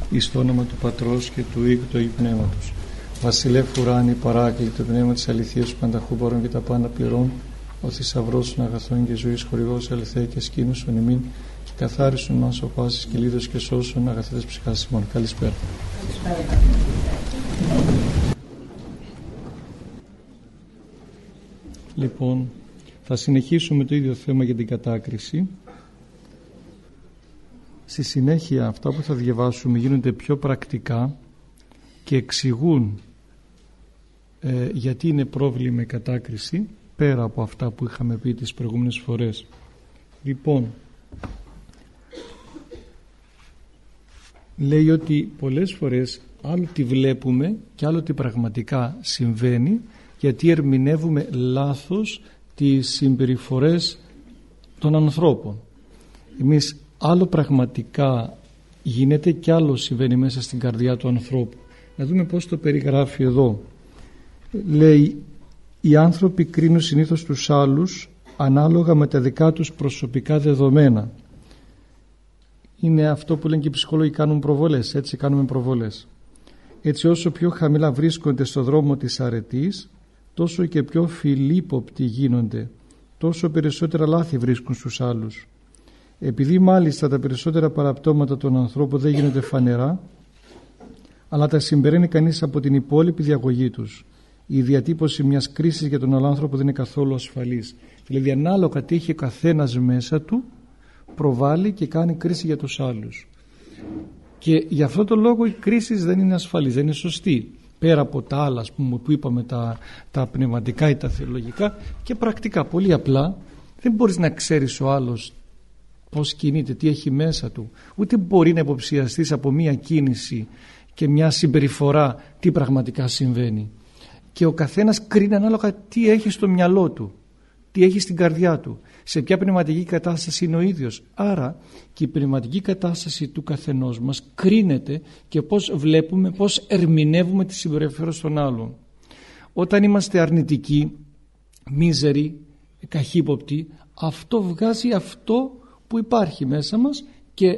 εις το όνομα του Πατρός και του Υιού και του Αγίου Πνεύματος. Βασιλεύ ουράνι, παράκλητο πνεύμα της αληθείας του πανταχού παρών και τα πάντα πληρών, ο θησαυρός των αγαθών και ζωής χορηγός ελευθέ και σκήνωσον ημίν και καθάρισον μας ο πάσης και λίδος και σώσον αγαθέτες ψυχάς ημών. Καλησπέρα. Λοιπόν, θα συνεχίσουμε το ίδιο θέμα για την κατάκριση. Στη συνέχεια αυτά που θα διαβάσουμε γίνονται πιο πρακτικά και εξηγούν γιατί είναι πρόβλημα η κατάκριση, πέρα από αυτά που είχαμε πει τις προηγούμενες φορές. Λοιπόν, λέει ότι πολλές φορές άλλο τι βλέπουμε και άλλο τι πραγματικά συμβαίνει, γιατί ερμηνεύουμε λάθος τις συμπεριφορές των ανθρώπων. Εμείς άλλο πραγματικά γίνεται και άλλο συμβαίνει μέσα στην καρδιά του ανθρώπου. Να δούμε πώς το περιγράφει εδώ. Λέει, οι άνθρωποι κρίνουν συνήθως τους άλλους ανάλογα με τα δικά τους προσωπικά δεδομένα. Είναι αυτό που λένε και οι ψυχολόγοι, κάνουν προβολές, έτσι κάνουμε προβολές. Έτσι όσο πιο χαμηλά βρίσκονται στο δρόμο της αρετής, τόσο και πιο φιλίποπτοι γίνονται, τόσο περισσότερα λάθη βρίσκουν στους άλλους. Επειδή μάλιστα τα περισσότερα παραπτώματα των ανθρώπων δεν γίνονται φανερά, αλλά τα συμπεραίνει κανείς από την υπόλοιπη διαγωγή τους, η διατύπωση μιας κρίσης για τον άλλο άνθρωπο δεν είναι καθόλου ασφαλής. Δηλαδή ανάλογα τι έχει ο καθένας μέσα του, προβάλλει και κάνει κρίση για τους άλλους. Και γι' αυτό το λόγο η κρίση δεν είναι ασφαλής, δεν είναι σωστή. Πέρα από τα άλλα που είπαμε, τα πνευματικά ή τα θεολογικά, και πρακτικά πολύ απλά δεν μπορείς να ξέρεις ο άλλος πώς κινείται, τι έχει μέσα του, ούτε μπορεί να υποψιαστείς από μία κίνηση και μια συμπεριφορά τι πραγματικά συμβαίνει. Και ο καθένας κρίνει ανάλογα τι έχει στο μυαλό του, τι έχει στην καρδιά του, σε ποια πνευματική κατάσταση είναι ο ίδιος. Άρα και η πνευματική κατάσταση του καθενός μας κρίνεται και πώς βλέπουμε, πώς ερμηνεύουμε τις συμπεριφορές των άλλων. Όταν είμαστε αρνητικοί, μίζεροι, καχύποπτοι, αυτό βγάζει αυτό που υπάρχει μέσα μας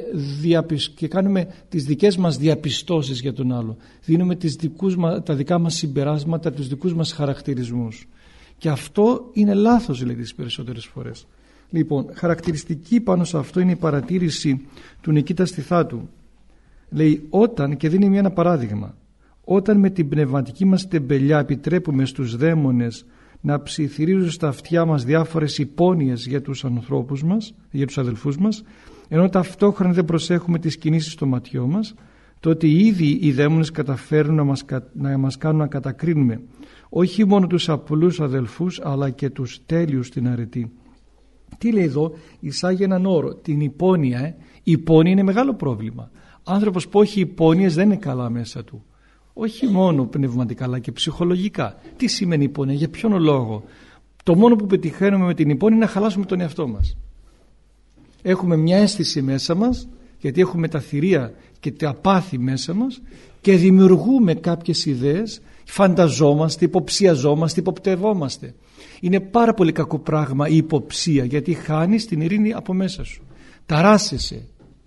και κάνουμε τις δικές μας διαπιστώσεις για τον άλλο. Δίνουμε τα δικά μας συμπεράσματα, τους δικούς μας χαρακτηρισμούς. Και αυτό είναι λάθος, λέει, τις περισσότερες φορές. Λοιπόν, χαρακτηριστική πάνω σε αυτό είναι η παρατήρηση του Νικήτα Στιθάτου. Λέει, όταν, και δίνει ένα παράδειγμα, όταν με την πνευματική μας τεμπελιά επιτρέπουμε στους δαίμονες να ψιθυρίζουν στα αυτιά μας διάφορες υπόνοιες για τους ανθρώπους μας, για τους αδελφούς μας, ενώ ταυτόχρονα δεν προσέχουμε τις κινήσεις των ματιών μας, τότε ήδη οι δαίμονες καταφέρουν να μας κάνουν να κατακρίνουμε όχι μόνο τους απλούς αδελφούς αλλά και τους τέλειους στην αρετή. Τι λέει εδώ? Εισάγει έναν όρο, την υπόνοια. Η υπόνοια είναι μεγάλο πρόβλημα. Άνθρωπος που έχει υπόνοιες δεν είναι καλά μέσα του. Όχι μόνο πνευματικά αλλά και ψυχολογικά. Τι σημαίνει υπόνοια, για ποιον λόγο? Το μόνο που πετυχαίνουμε με την υπόνοια είναι να χαλάσουμε τον εαυτό μας. Έχουμε μια αίσθηση μέσα μας, γιατί έχουμε τα θηρία και τα πάθη μέσα μας, και δημιουργούμε κάποιες ιδέες, φανταζόμαστε, υποψιαζόμαστε, υποπτευόμαστε. Είναι πάρα πολύ κακό πράγμα η υποψία, γιατί χάνεις την ειρήνη από μέσα σου. Ταράσσεσαι.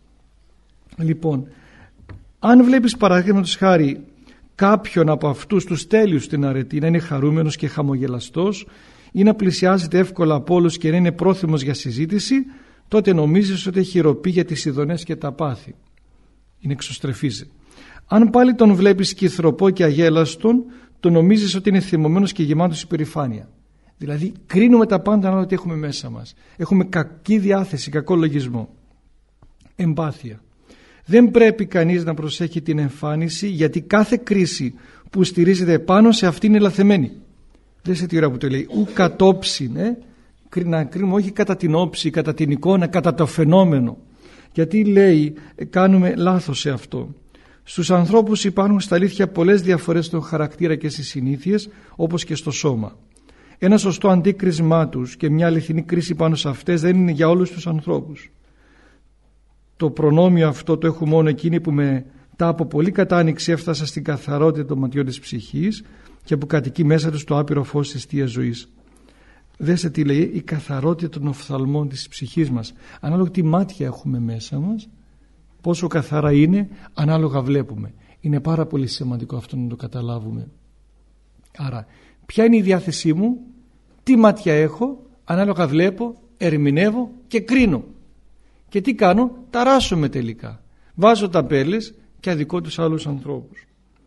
Λοιπόν, αν βλέπεις παραδείγματος χάρη κάποιον από αυτούς τους τέλειους στην αρετή να είναι χαρούμενος και χαμογελαστός ή να πλησιάζεται εύκολα από όλους και να είναι πρόθυμος για συζήτηση, τότε νομίζεις ότι έχει ροπή για τις ειδονές και τα πάθη. Είναι εξωστρεφίζει. Αν πάλι τον βλέπεις κυθροπό και αγέλαστον, το νομίζεις ότι είναι θυμωμένος και γεμάτος υπερηφάνεια. Δηλαδή κρίνουμε τα πάντα ανάλογα τι έχουμε μέσα μας. Έχουμε κακή διάθεση, κακό λογισμό. Εμπάθεια. Δεν πρέπει κανείς να προσέχει την εμφάνιση, γιατί κάθε κρίση που στηρίζεται πάνω σε αυτή είναι λαθεμένη. Δεν σε τι ώρα που το λέει. Ου κατόψιν, να κρίνουμε όχι κατά την όψη, κατά την εικόνα, κατά το φαινόμενο. Γιατί λέει κάνουμε λάθος σε αυτό. Στους ανθρώπους υπάρχουν στα αλήθεια πολλές διαφορές στον χαρακτήρα και στις συνήθειες, όπως και στο σώμα. Ένα σωστό αντίκρισμά τους και μια αληθινή κρίση πάνω σε αυτές δεν είναι για όλους τους ανθρώπους. Το προνόμιο αυτό το έχουν μόνο εκείνοι που μετά από πολύ κατάνοιξη έφτασαν στην καθαρότητα των ματιών της ψυχής και που κατοικεί μέσα τους το άπειρο φως της Θείας ζωής. Δέστε τι λέει, η καθαρότητα των οφθαλμών της ψυχής μας. Ανάλογα τι μάτια έχουμε μέσα μας, πόσο καθαρά είναι, ανάλογα βλέπουμε. Είναι πάρα πολύ σημαντικό αυτό να το καταλάβουμε. Άρα, ποια είναι η διάθεσή μου, τι μάτια έχω, ανάλογα βλέπω, ερμηνεύω και κρίνω. Και τι κάνω, ταράσσομαι τελικά. Βάζω ταμπέλες και αδικώ τους άλλους ανθρώπους.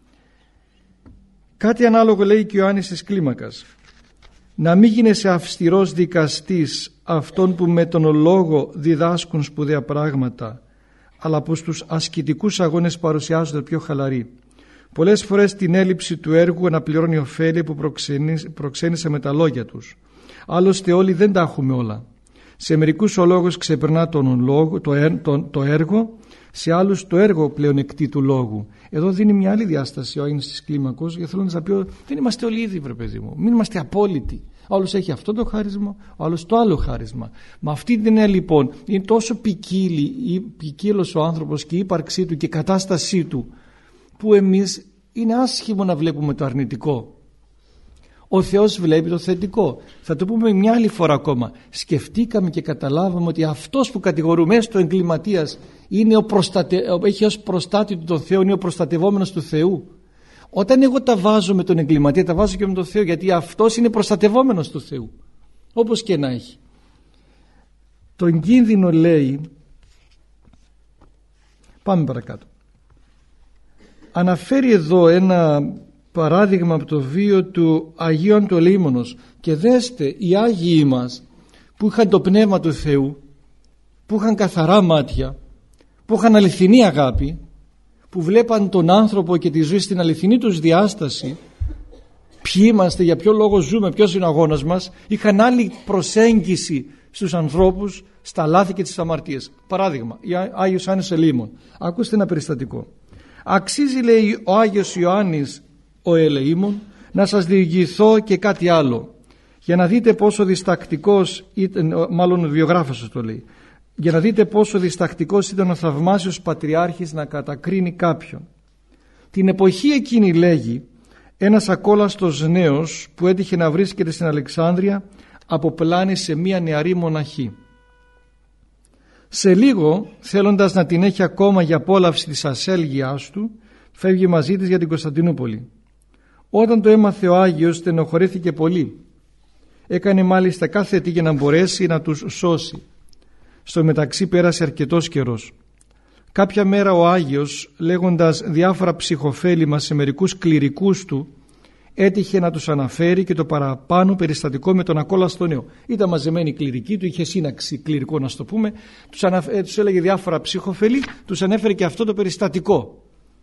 Κάτι ανάλογο λέει και ο Ιωάννης της Κλίμακας. Να μην γίνεσαι αυστηρός δικαστής αυτών που με τον λόγο διδάσκουν σπουδαία πράγματα, αλλά που στους ασκητικούς αγώνες παρουσιάζονται πιο χαλαροί. Πολλές φορές την έλλειψη του έργου αναπληρώνει ωφέλη που προξένησε με τα λόγια τους. Άλλωστε όλοι δεν τα έχουμε όλα. Σε μερικούς ο λόγος ξεπερνά το έργο, σε άλλους το έργο πλέον εκτεί του λόγου. Εδώ δίνει μια άλλη διάσταση ο Άγιος της Κλίμακος, γιατί θέλω να σας πει ότι δεν είμαστε όλοι ίδιοι, βρε παιδί μου. Μην είμαστε απόλυτοι. Ο άλλος έχει αυτό το χάρισμα, ο άλλος το άλλο χάρισμα. Με αυτή την έννοια λοιπόν είναι τόσο ποικίλος ο άνθρωπος και η ύπαρξή του και η κατάστασή του, που εμείς είναι άσχημο να βλέπουμε το αρνητικό. Ο Θεός βλέπει το θετικό. Θα το πούμε μια άλλη φορά ακόμα. Σκεφτήκαμε και καταλάβαμε ότι αυτός που κατηγορούμε στο εγκληματίας έχει ως προστάτη του τον Θεό, είναι ο προστατευόμενος του Θεού. Όταν εγώ τα βάζω με τον εγκληματία, τα βάζω και με τον Θεό, γιατί αυτός είναι προστατευόμενος του Θεού. Όπως και να έχει. Τον κίνδυνο λέει, πάμε παρακάτω. Αναφέρει εδώ ένα παράδειγμα από το βίο του Αγίου Αντολήμωνος, και δέστε, οι Άγιοι μας που είχαν το πνεύμα του Θεού, που είχαν καθαρά μάτια, που είχαν αληθινή αγάπη, που βλέπαν τον άνθρωπο και τη ζωή στην αληθινή τους διάσταση, ποιοι είμαστε, για ποιο λόγο ζούμε, ποιος είναι ο αγώνας μας, είχαν άλλη προσέγγιση στους ανθρώπους, στα λάθη και τις αμαρτίες. Παράδειγμα, Άγιος Άννης Ελεήμων. Ακούστε ένα περιστατικό. Αξίζει, λέει ο Άγιος Ιωάννης ο Ελεήμων, να σας διηγηθώ και κάτι άλλο, για να δείτε πόσο διστακτικός ήταν, μάλλον ο βιογράφος το λέει, για να δείτε πόσο διστακτικός ήταν ο θαυμάσιος πατριάρχης να κατακρίνει κάποιον. Την εποχή εκείνη, λέγει, ένας ακόλαστος νέος που έτυχε να βρίσκεται στην Αλεξάνδρεια αποπλάνησε μία νεαρή μοναχή. Σε λίγο, θέλοντας να την έχει ακόμα για απόλαυση της ασέλγειάς του, φεύγει μαζί της για την Κωνσταντινούπολη. Όταν το έμαθε ο Άγιος, στενοχωρήθηκε πολύ. Έκανε μάλιστα κάθε τι για να μπορέσει να τους σώσει. Στο μεταξύ πέρασε αρκετός καιρός. Κάποια μέρα ο Άγιος, λέγοντας διάφορα ψυχοφέλημα σε μερικούς κληρικούς του, έτυχε να τους αναφέρει και το παραπάνω περιστατικό με τον ακόλαστο νέο. Ήταν μαζεμένοι οι κληρικοί του, είχε σύναξη κληρικό να το πούμε, τους έλεγε διάφορα ψυχοφέλη, τους ανέφερε και αυτό το περιστατικό.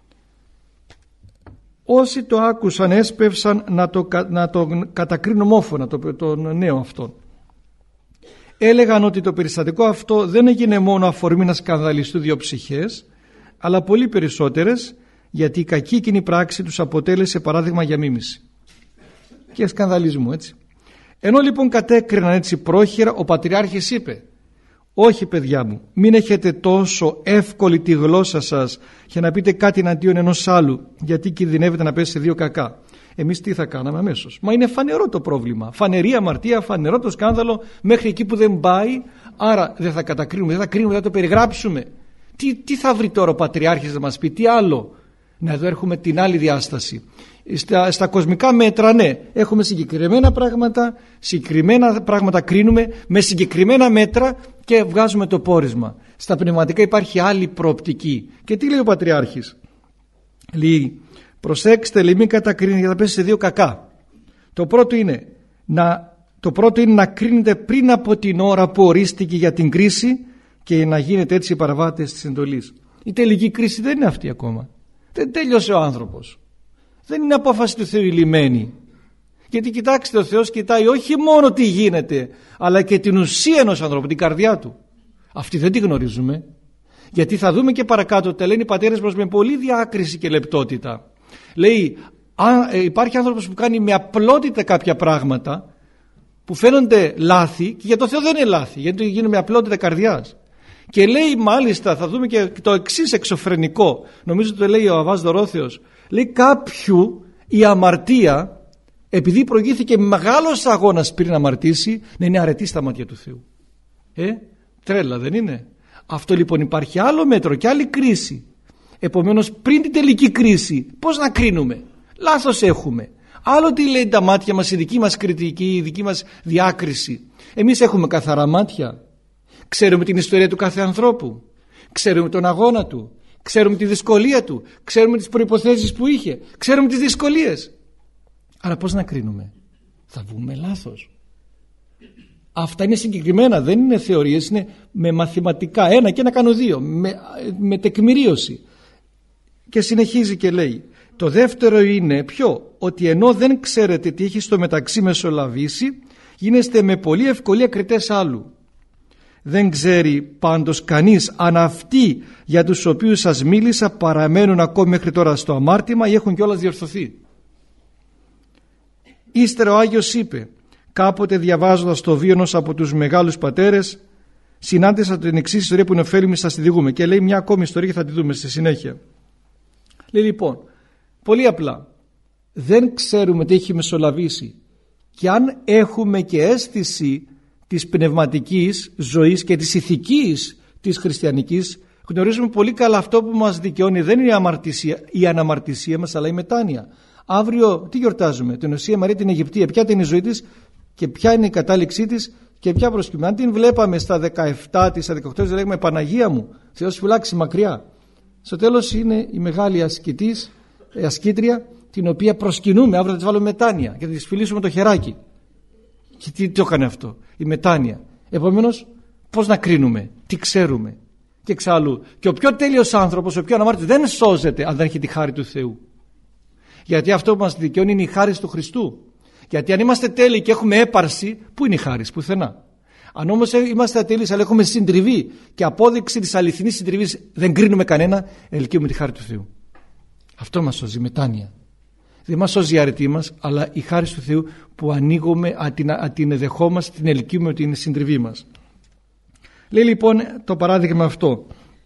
Όσοι το άκουσαν έσπευσαν να το κατακρίνουν ομόφωνα τον νέο αυτόν. Έλεγαν ότι το περιστατικό αυτό δεν έγινε μόνο αφορμή να σκανδαλιστούν δύο ψυχές, αλλά πολύ περισσότερες, γιατί η κακή εκείνη πράξη τους αποτέλεσε παράδειγμα για μίμηση και σκανδαλισμού, έτσι. Ενώ λοιπόν κατέκριναν έτσι πρόχειρα, ο Πατριάρχης είπε: «Όχι, παιδιά μου, μην έχετε τόσο εύκολη τη γλώσσα σας για να πείτε κάτι εναντίον ενός άλλου, γιατί κινδυνεύετε να πέσει σε δύο κακά». Εμείς τι θα κάναμε αμέσως? Μα είναι φανερό το πρόβλημα, φανερή αμαρτία, φανερό το σκάνδαλο, μέχρι εκεί που δεν πάει. Άρα δεν θα κατακρίνουμε, δεν θα κρίνουμε, δεν θα το περιγράψουμε. Τι θα βρει τώρα ο Πατριάρχης να μας πει, τι άλλο? Να εδώ έχουμε την άλλη διάσταση. Στα κοσμικά μέτρα, ναι, έχουμε συγκεκριμένα πράγματα κρίνουμε με συγκεκριμένα μέτρα και βγάζουμε το πόρισμα. Στα πνευματικά υπάρχει άλλη προοπτική. Και τι λέει ο Πατριάρχης? Λέει: προσέξτε, λέει, μην κατακρίνετε για να πέσει σε δύο κακά. Το πρώτο είναι να κρίνετε πριν από την ώρα που ορίστηκε για την κρίση και να γίνετε έτσι παραβάτες της εντολής. Η τελική κρίση δεν είναι αυτή ακόμα. Δεν τέλειωσε ο άνθρωπος. Δεν είναι απόφαση του Θεού η λυμένη. Γιατί κοιτάξτε, ο Θεός κοιτάει όχι μόνο τι γίνεται, αλλά και την ουσία ενός ανθρώπου, την καρδιά του. Αυτή δεν τη γνωρίζουμε. Γιατί θα δούμε και παρακάτω, τα λένε οι πατέρες μας με πολύ διάκριση και λεπτότητα. Λέει, υπάρχει άνθρωπος που κάνει με απλότητα κάποια πράγματα που φαίνονται λάθη και για το Θεό δεν είναι λάθη, γιατί γίνονται με απλότητα καρδιάς. Και λέει μάλιστα, θα δούμε και το εξής εξωφρενικό, νομίζω το λέει ο Αββάς Δωρόθεος, λέει κάποιου η αμαρτία, επειδή προηγήθηκε μεγάλος αγώνας πριν αμαρτήσει, να είναι αρετή στα μάτια του Θεού. Τρέλα δεν είναι? Αυτό λοιπόν υπάρχει άλλο μέτρο και άλλη κρίση. Επομένως πριν την τελική κρίση πώς να κρίνουμε? Λάθος έχουμε. Άλλο τι λέει τα μάτια μας, η δική μας κριτική, η δική μας διάκριση. Εμείς έχουμε καθαρά μάτια. Ξέρουμε την ιστορία του κάθε ανθρώπου. Ξέρουμε τον αγώνα του. Ξέρουμε τη δυσκολία του. Ξέρουμε τις προϋποθέσεις που είχε. Ξέρουμε τις δυσκολίες. Άρα πώς να κρίνουμε? Θα βγούμε λάθος. Αυτά είναι συγκεκριμένα, δεν είναι θεωρίες, είναι με μαθηματικά. 1 και 1 κάνω 2. Με τεκμηρίωση. Και συνεχίζει και λέει, το δεύτερο είναι ποιο? Ότι ενώ δεν ξέρετε τι έχει στο μεταξύ μεσολαβήσει, γίνεστε με πολλή ευκολία κριτές άλλου. Δεν ξέρει πάντως κανείς αν αυτοί για τους οποίους σας μίλησα παραμένουν ακόμη μέχρι τώρα στο αμάρτημα ή έχουν κιόλας διορθωθεί. Ύστερα ο Άγιος είπε, κάποτε διαβάζοντας το βίο ενός από τους μεγάλους πατέρες, συνάντησα την εξής ιστορία που είναι ωφέλιμη, σας τη διηγούμε, και λέει μια ακόμη ιστορία και θα τη δούμε στη συνέχεια. Λέει λοιπόν, πολύ απλά, δεν ξέρουμε τι έχει μεσολαβήσει, και αν έχουμε και αίσθηση της πνευματικής ζωής και της ηθικής της χριστιανικής, γνωρίζουμε πολύ καλά αυτό που μας δικαιώνει δεν είναι η αμαρτησία, η αναμαρτησία μας, αλλά η μετάνοια. Αύριο τι γιορτάζουμε? Την Οσία Μαρία την Αιγυπτία. Ποια είναι η ζωή της και ποια είναι η κατάληξή της και ποια προσκύμη? Αν την βλέπαμε στα 17 της, στα 18 της, λέγαμε Παναγία μου, Θεός φυλάξει μακριά. Στο τέλος είναι η μεγάλη ασκήτρια, την οποία προσκυνούμε. Αύριο θα της βάλουμε μετάνοια και θα της φιλήσουμε το χεράκι. Και τι το έκανε αυτό? Η μετάνοια. Επομένως, πώς να κρίνουμε? Τι ξέρουμε? Και εξάλλου, και ο πιο τέλειος άνθρωπος, ο πιο αναμάρτητος, δεν σώζεται αν δεν έχει τη χάρη του Θεού. Γιατί αυτό που μας δικαιώνει είναι η χάρη του Χριστού. Γιατί αν είμαστε τέλειοι και έχουμε έπαρση, πού είναι η χάρη? Πουθενά. Αν όμως είμαστε ατέλειοι αλλά έχουμε συντριβή και απόδειξη της αληθινής συντριβής δεν κρίνουμε κανένα, ελκύουμε τη χάρη του Θεού. Αυτό μας σώζει, μετάνοια. Δεν μας σώζει η αρετή μας, αλλά η χάρη του Θεού που ανοίγουμε, την δεχόμαστε, την ελκύουμε την συντριβή μας. Λέει λοιπόν το παράδειγμα αυτό.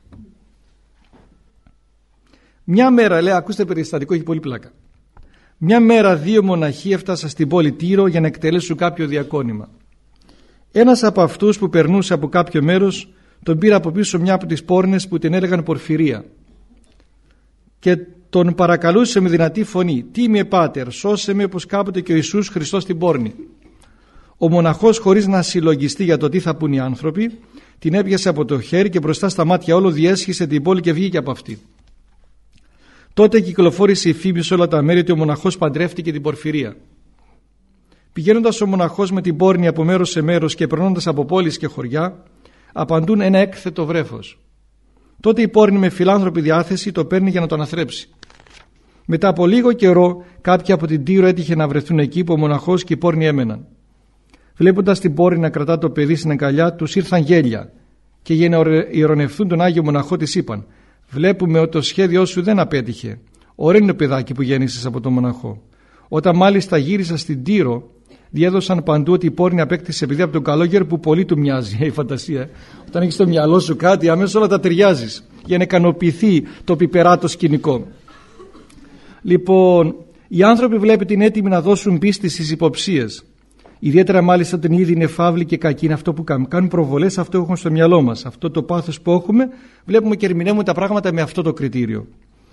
Μια μέρα, λέει, ακούστε περιστατικό, έχει πολύ πλάκα. Μια μέρα 2 μοναχοί έφτασαν στην πόλη Τύρο για να εκτελέσουν κάποιο διακόνημα. Ένας από αυτούς που περνούσε από κάποιο μέρος τον πήρε από πίσω μια από τις πόρνες που την έλεγαν Πορφυρία και τον παρακαλούσε με δυνατή φωνή, «Τίμιε Πάτερ, σώσε με όπως κάποτε και ο Ιησούς Χριστός στην πόρνη». Ο μοναχός, χωρίς να συλλογιστεί για το τι θα πούν οι άνθρωποι, την έπιασε από το χέρι και μπροστά στα μάτια όλο διέσχισε την πόλη και βγήκε από αυτή. Τότε κυκλοφόρησε η φήμη σε όλα τα μέρη ότι ο μοναχός παντρεύτηκε την Πορφυρία. Πηγαίνοντας ο μοναχός με την πόρνη από μέρος σε μέρος και περνώντας από πόλεις και χωριά, απαντούν ένα έκθετο βρέφος. Τότε η πόρνη με φιλάνθρωπη διάθεση το παίρνει για να το αναθρέψει. Μετά από λίγο καιρό, κάποιοι από την Τύρο έτυχε να βρεθούν εκεί που ο μοναχός και η πόρνη έμεναν. Βλέποντας την πόρνη να κρατά το παιδί στην αγκαλιά, τους ήρθαν γέλια και για να ειρωνευτούν τον Άγιο Μοναχό της είπαν: «Βλέπουμε ότι το σχέδιό σου δεν απέτυχε. Ωραίο είναι το παιδάκι που γέννησες από τον μοναχό». Όταν μάλιστα γύρισα στην Τύρο, διέδωσαν παντού ότι η πόρνη απέκτησε παιδί από τον καλόγερο που πολύ του μοιάζει. Η φαντασία. Όταν έχεις στο μυαλό σου κάτι, αμέσως όλα τα ταιριάζεις για να ικανοποιηθεί το πιπεράτο σκηνικό. Λοιπόν, οι άνθρωποι βλέπετε είναι έτοιμοι να δώσουν πίστη στις υποψίες. Ιδιαίτερα μάλιστα όταν ήδη είναι φαύλοι και κακοί, είναι αυτό που κάνουν. Κάνουν προβολές, αυτό έχουμε στο μυαλό μας. Αυτό το πάθος που έχουμε, βλέπουμε και ερμηνεύουμε τα πράγματα με αυτό το κριτήριο.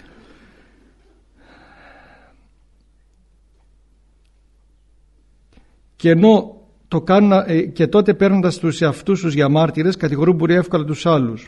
Και ενώ το κάνουν, και τότε παίρνοντας τους εαυτούς τους για μάρτυρες, κατηγορούν πολύ εύκολα τους άλλους.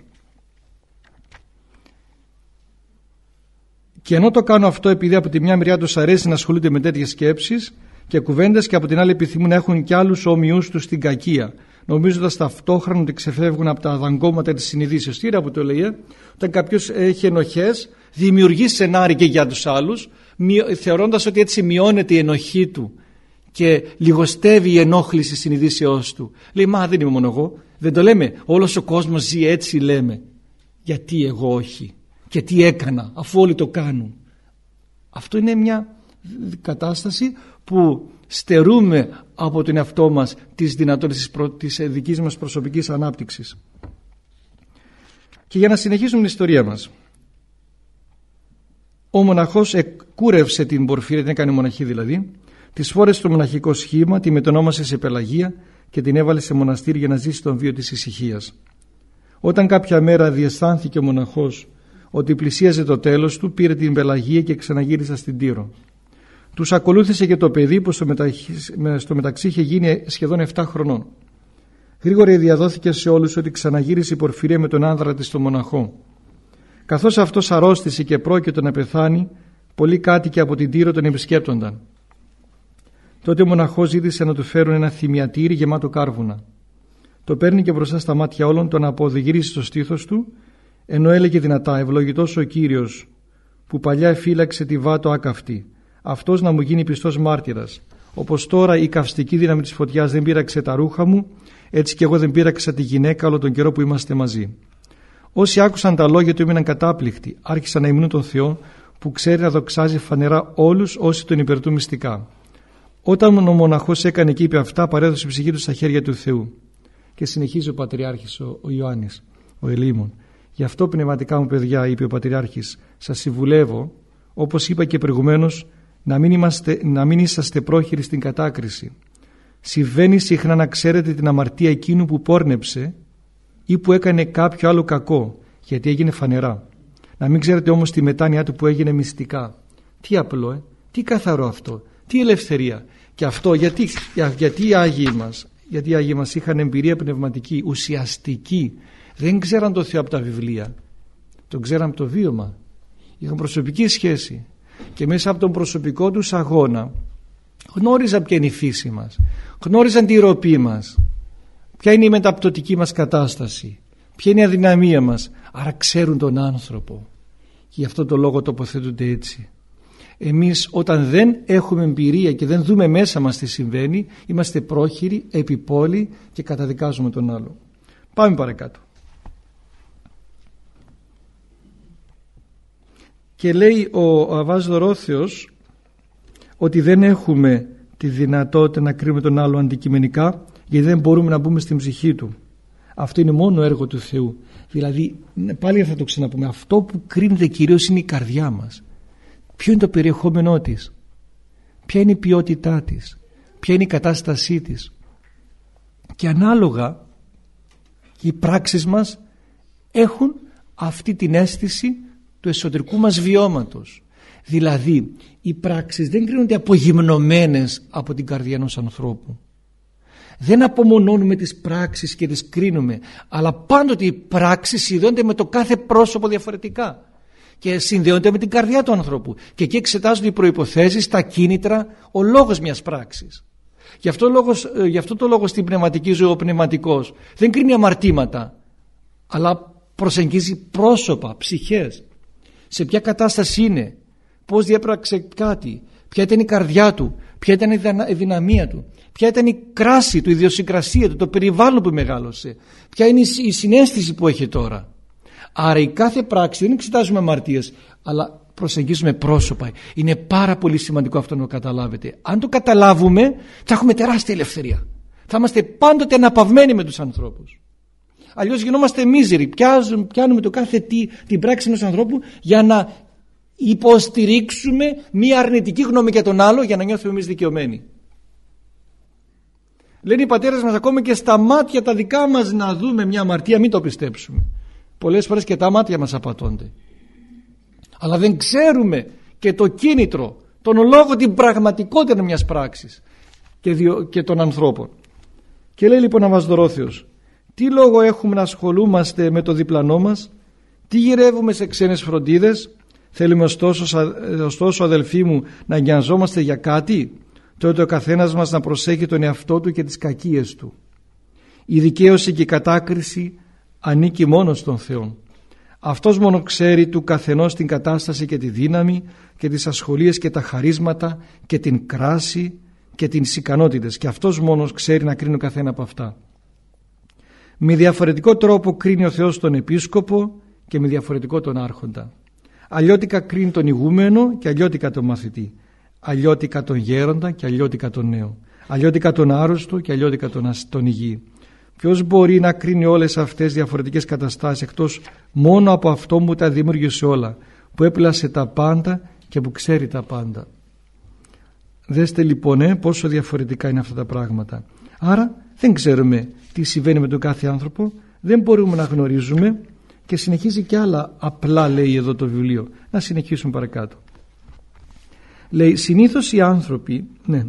Και ενώ το κάνουν αυτό επειδή από τη μια μεριά τους αρέσει να ασχολούνται με τέτοιες σκέψεις και κουβέντες, και από την άλλη επιθυμούν να έχουν κι άλλους όμοιους τους στην κακία, νομίζοντας ταυτόχρονα ότι ξεφεύγουν από τα δαγκώματα της συνειδήσεως. Τι που το λέει, όταν κάποιος έχει ενοχές, δημιουργεί σενάρι και για τους άλλους, θεωρώντας ότι έτσι μειώνεται η ενοχή του και λιγοστεύει η ενόχληση συνειδήσεώς του. Λέει, μα δεν είμαι μόνο εγώ. Δεν το λέμε, όλος ο κόσμος ζει έτσι, λέμε. Γιατί εγώ όχι? Και τι έκανα αφού όλοι το κάνουν? Αυτό είναι μια κατάσταση που στερούμε από τον εαυτό μας τις δυνατότητες της δικής μας προσωπικής ανάπτυξης. Και για να συνεχίσουμε την ιστορία μας, ο μοναχός εκούρευσε την Πορφυρία, την έκανε μοναχή δηλαδή, της φόρεσε το μοναχικό σχήμα, τη μετονόμασε σε Πελαγία και την έβαλε σε μοναστήρι για να ζήσει τον βίο της ησυχίας. Όταν κάποια μέρα διαισθάνθηκε ο μοναχός ότι πλησίαζε το τέλος του, πήρε την Πελαγία και ξαναγύρισε στην Τύρο. Τους ακολούθησε και το παιδί που στο μεταξύ είχε γίνει σχεδόν 7 χρονών. Γρήγορα διαδόθηκε σε όλους ότι ξαναγύρισε η Πορφυρία με τον άνδρα της στο μοναχό. Καθώς αυτός αρρώστησε και πρόκειτο να πεθάνει, πολλοί κάτοικοι από την Τύρο τον επισκέπτονταν. Τότε ο μοναχός ζήτησε να του φέρουν ένα θυμιατήρι γεμάτο κάρβουνα. Το παίρνει και μπροστά στα μάτια όλων τον αποδιγύρισε στο στήθος του, ενώ έλεγε δυνατά: «Ευλογητός ο Κύριος που παλιά εφύλαξε τη βάτο άκαυτη, αυτός να μου γίνει πιστός μάρτυρας. Όπως τώρα η καυστική δύναμη της φωτιάς δεν πείραξε τα ρούχα μου, έτσι και εγώ δεν πείραξα τη γυναίκα όλο τον καιρό που είμαστε μαζί». Όσοι άκουσαν τα λόγια του έμειναν κατάπληκτοι, άρχισαν να υμνούν τον Θεό που ξέρει να δοξάζει φανερά όλους όσοι τον υπηρετούν μυστικά. Όταν ο μοναχός έκανε και είπε αυτά, παρέδωσε η ψυχή του στα χέρια του Θεού. Και συνεχίζει ο Πατριάρχης ο Ιωάννης, ο Ελεήμων. «Γι' αυτό, πνευματικά μου παιδιά», είπε ο Πατριάρχης, «σας συμβουλεύω, όπως είπα και προηγουμένως, να μην είσαστε πρόχειροι στην κατάκριση. Συμβαίνει συχνά να ξέρετε την αμαρτία εκείνου που πόρνεψε ή που έκανε κάποιο άλλο κακό, γιατί έγινε φανερά. Να μην ξέρετε όμως τη μετάνοιά του που έγινε μυστικά». Τι απλό, τι καθαρό αυτό, τι ελευθερία. Και αυτό γιατί οι Άγιοι μας είχαν εμπειρία πνευματική, ουσιαστική. Δεν ξέραν το Θεό από τα βιβλία, τον ξέραν από το βίωμα. Είχαν προσωπική σχέση και μέσα από τον προσωπικό τους αγώνα γνώριζαν ποια είναι η φύση μας, γνώριζαν τη ροπή μας, ποια είναι η μεταπτωτική μας κατάσταση, ποια είναι η αδυναμία μας. Άρα ξέρουν τον άνθρωπο και γι' αυτό το λόγο τοποθετούνται έτσι. Εμείς όταν δεν έχουμε εμπειρία και δεν δούμε μέσα μας τι συμβαίνει, είμαστε πρόχειροι, επιπόλοι και καταδικάζουμε τον άλλο. Πάμε παρακάτω. Και λέει ο Αββάς Δωρόθεος ότι δεν έχουμε τη δυνατότητα να κρίνουμε τον άλλο αντικειμενικά, γιατί δεν μπορούμε να μπούμε στην ψυχή του. Αυτό είναι μόνο έργο του Θεού. Δηλαδή, πάλι θα το ξαναπούμε, αυτό που κρίνεται κυρίως είναι η καρδιά μας. Ποιο είναι το περιεχόμενό της, ποια είναι η ποιότητά της, ποια είναι η κατάστασή της. Και ανάλογα οι πράξεις μας έχουν αυτή την αίσθηση του εσωτερικού μας βιώματος. Δηλαδή οι πράξεις δεν κρίνονται απογυμνωμένες από την καρδιά ενός ανθρώπου. Δεν απομονώνουμε τις πράξεις και τις κρίνουμε, αλλά πάντοτε οι πράξεις συνδέονται με το κάθε πρόσωπο διαφορετικά και συνδέονται με την καρδιά του ανθρώπου. Και εκεί εξετάζονται οι προϋποθέσεις, τα κίνητρα, ο λόγος μιας πράξης. Γι' αυτό το λόγο στην πνευματική ζωή ο πνευματικός δεν κρίνει αμαρτήματα, αλλά προσεγγίζει πρόσωπα, ψυχές. Σε ποια κατάσταση είναι, πώς διέπραξε κάτι, ποια ήταν η καρδιά του, ποια ήταν η δυναμία του, ποια ήταν η κράση του, η ιδιοσυγκρασία του, το περιβάλλον που μεγάλωσε, ποια είναι η συναίσθηση που έχει τώρα. Άρα η κάθε πράξη δεν εξετάζουμε αμαρτίες, αλλά προσεγγίζουμε πρόσωπα. Είναι πάρα πολύ σημαντικό αυτό να το καταλάβετε. Αν το καταλάβουμε θα έχουμε τεράστια ελευθερία. Θα είμαστε πάντοτε αναπαυμένοι με τους ανθρώπους. Αλλιώς γινόμαστε μίζεροι. Πιάνουμε το κάθε την πράξη ενός ανθρώπου για να υποστηρίξουμε μία αρνητική γνώμη για τον άλλο, για να νιώθουμε εμείς δικαιωμένοι. Λένε οι πατέρες μας, ακόμα και στα μάτια τα δικά μας να δούμε μια αμαρτία, μην το πιστέψουμε. Πολλές φορές και τα μάτια μας απατώνται. Αλλά δεν ξέρουμε και το κίνητρο, τον λόγο, την πραγματικότητα μιας πράξης και των ανθρώπων. Και λέει λοιπόν ο Αββάς Δωρόθεος, τι λόγο έχουμε να ασχολούμαστε με το διπλανό μας, τι γυρεύουμε σε ξένες φροντίδες, θέλουμε ωστόσο αδελφοί μου να νοιαζόμαστε για κάτι, τότε ο καθένας μας να προσέχει τον εαυτό του και τις κακίες του. Η δικαίωση και η κατάκριση ανήκει μόνο στον Θεό. Αυτός μόνο ξέρει του καθενός την κατάσταση και τη δύναμη και τις ασχολίες και τα χαρίσματα και την κράση και τις ικανότητες, και αυτός μόνος ξέρει να κρίνει ο καθένα από αυτά. Με διαφορετικό τρόπο κρίνει ο Θεός τον επίσκοπο και με διαφορετικό τον άρχοντα. Αλλιώτικα κρίνει τον ηγούμενο και αλλιώτικα τον μαθητή. Αλλιώτικα τον γέροντα και αλλιώτικα τον νέο. Αλλιώτικα τον άρρωστο και αλλιώτικα τον υγιή. Ποιος μπορεί να κρίνει όλες αυτές διαφορετικές καταστάσεις εκτός μόνο από αυτό που τα δημιούργησε όλα, που έπλασε τα πάντα και που ξέρει τα πάντα. Δέστε λοιπόν πόσο διαφορετικά είναι αυτά τα πράγματα. Άρα δεν ξέρουμε τι συμβαίνει με τον κάθε άνθρωπο, δεν μπορούμε να γνωρίζουμε. Και συνεχίζει και άλλα απλά, λέει εδώ το βιβλίο. Να συνεχίσουμε παρακάτω. Λέει, συνήθως οι άνθρωποι,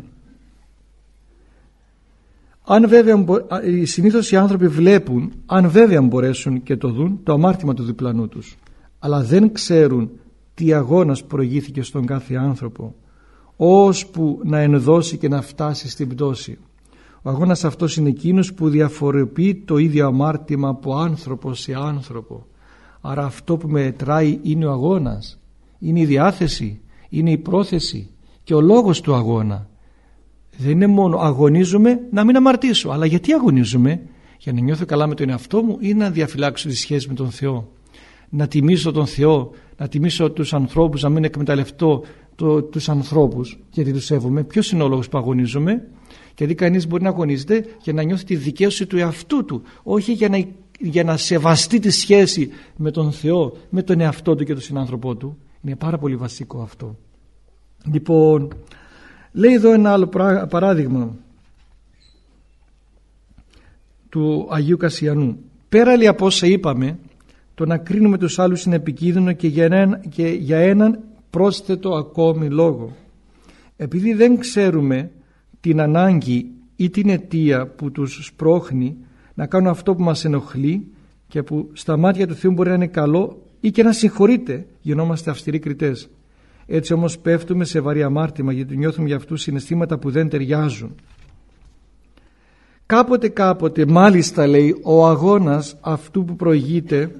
συνήθως οι άνθρωποι βλέπουν, αν βέβαια μπορέσουν και το δουν, το αμάρτημα του διπλανού τους, αλλά δεν ξέρουν τι αγώνας προηγήθηκε στον κάθε άνθρωπο, ώσπου να ενδώσει και να φτάσει στην πτώση. Ο αγώνας αυτός είναι εκείνος που διαφοροποιεί το ίδιο αμάρτημα από άνθρωπο σε άνθρωπο. Άρα αυτό που μετράει είναι ο αγώνας, είναι η διάθεση, είναι η πρόθεση και ο λόγος του αγώνα. Δεν είναι μόνο αγωνίζομαι να μην αμαρτήσω, αλλά γιατί αγωνίζομαι? Για να νιώθω καλά με τον εαυτό μου ή να διαφυλάξω τη σχέση με τον Θεό, να τιμήσω τον Θεό, να τιμήσω τους ανθρώπους, να μην εκμεταλλευτώ τους ανθρώπους γιατί τους σέβομαι. Ποιος είναι ο λόγος που αγωνίζομαι? Γιατί κανείς μπορεί να αγωνίζεται για να νιώθει τη δικαίωση του εαυτού του, όχι για να σεβαστεί τη σχέση με τον Θεό, με τον εαυτό του και τον συνάνθρωπό του. Είναι πάρα πολύ βασικό αυτό. Λοιπόν, λέει εδώ ένα άλλο παράδειγμα του Αγίου Κασιανού. Πέρα, λέει, από όσα είπαμε, το να κρίνουμε τους άλλους είναι επικίνδυνο και για έναν πρόσθετο ακόμη λόγο. Επειδή δεν ξέρουμε την ανάγκη ή την αιτία που τους σπρώχνει να κάνουν αυτό που μας ενοχλεί και που στα μάτια του Θεού μπορεί να είναι καλό ή και να συγχωρείται, γινόμαστε αυστηροί κριτές. Έτσι όμως πέφτουμε σε βαρύ αμάρτημα, γιατί νιώθουμε για αυτούς συναισθήματα που δεν ταιριάζουν. Κάποτε μάλιστα, λέει, ο αγώνας αυτού που προηγείται,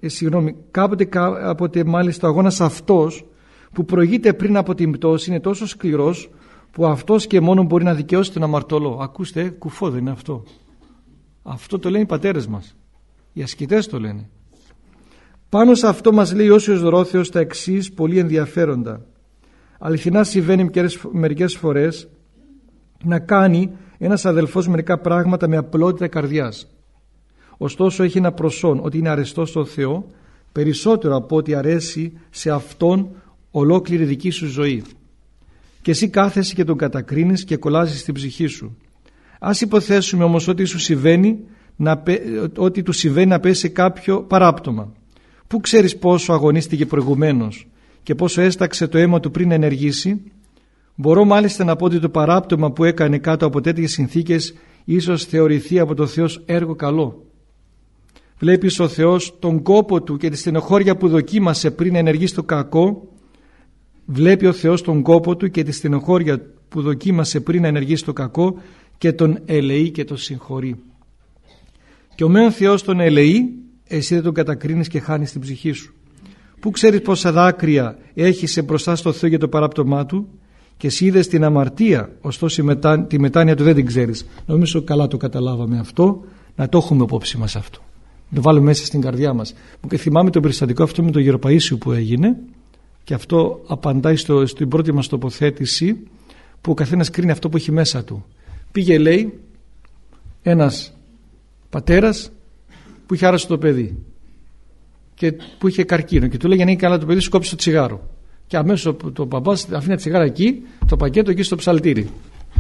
κάποτε μάλιστα ο αγώνας αυτός που προηγείται πριν από την πτώση είναι τόσο σκληρός που αυτός και μόνο μπορεί να δικαιώσει τον αμαρτωλό. Ακούστε, κουφό δεν είναι αυτό? Αυτό το λένε οι πατέρες μας, οι ασκητές το λένε. Πάνω σε αυτό μας λέει ο Όσιος Δωρόθεος τα εξής πολύ ενδιαφέροντα. Αληθινά συμβαίνει μερικές φορές να κάνει ένας αδελφός μερικά πράγματα με απλότητα καρδιάς. Ωστόσο έχει ένα προσόν ότι είναι αρεστός στον Θεό περισσότερο από ότι αρέσει σε Αυτόν ολόκληρη δική σου ζωή. Και εσύ κάθεσαι και τον κατακρίνεις και κολλάζεις στην ψυχή σου. Ας υποθέσουμε όμως ότι του συμβαίνει να πέσει σε κάποιο παράπτωμα. Πού ξέρεις πόσο αγωνίστηκε προηγουμένως και πόσο έσταξε το αίμα του πριν ενεργήσει? Μπορώ μάλιστα να πω ότι το παράπτωμα που έκανε κάτω από τέτοιες συνθήκες ίσως θεωρηθεί από το Θεό έργο καλό. Βλέπεις ο Θεός τον κόπο του και τη στενοχώρια που δοκίμασε πριν ενεργήσει το κακό. Βλέπει ο Θεός τον κόπο του και τη στενοχώρια που δοκίμασε πριν ενεργήσει το κακό και τον ελεεί και τον συγχωρεί. Και ο μεν Θεός τον ελεεί, εσύ δεν τον κατακρίνεις και χάνεις την ψυχή σου. Πού ξέρεις πόσα δάκρυα έχεις μπροστά στο Θεό για το παράπτωμά του? Και εσύ είδες την αμαρτία, ωστόσο τη μετάνοια του δεν την ξέρεις. Νομίζω καλά το καταλάβαμε αυτό, να το έχουμε υπόψη μας αυτό. Να το βάλουμε μέσα στην καρδιά μας. Και θυμάμαι το περιστατικό αυτό με τον Γεροπαΐσιο που έγινε, και αυτό απαντάει στην πρώτη μας τοποθέτηση, που ο καθένας κρίνει αυτό που έχει μέσα του. Πήγε, λέει, ένας πατέρας που είχε άρρωστο το παιδί και που είχε καρκίνο και του λέει, για να είναι καλά το παιδί σου, κόψει το τσιγάρο. Και αμέσως το παπάς αφήνει τα τσιγάρα εκεί, το πακέτο εκεί στο ψαλτήρι.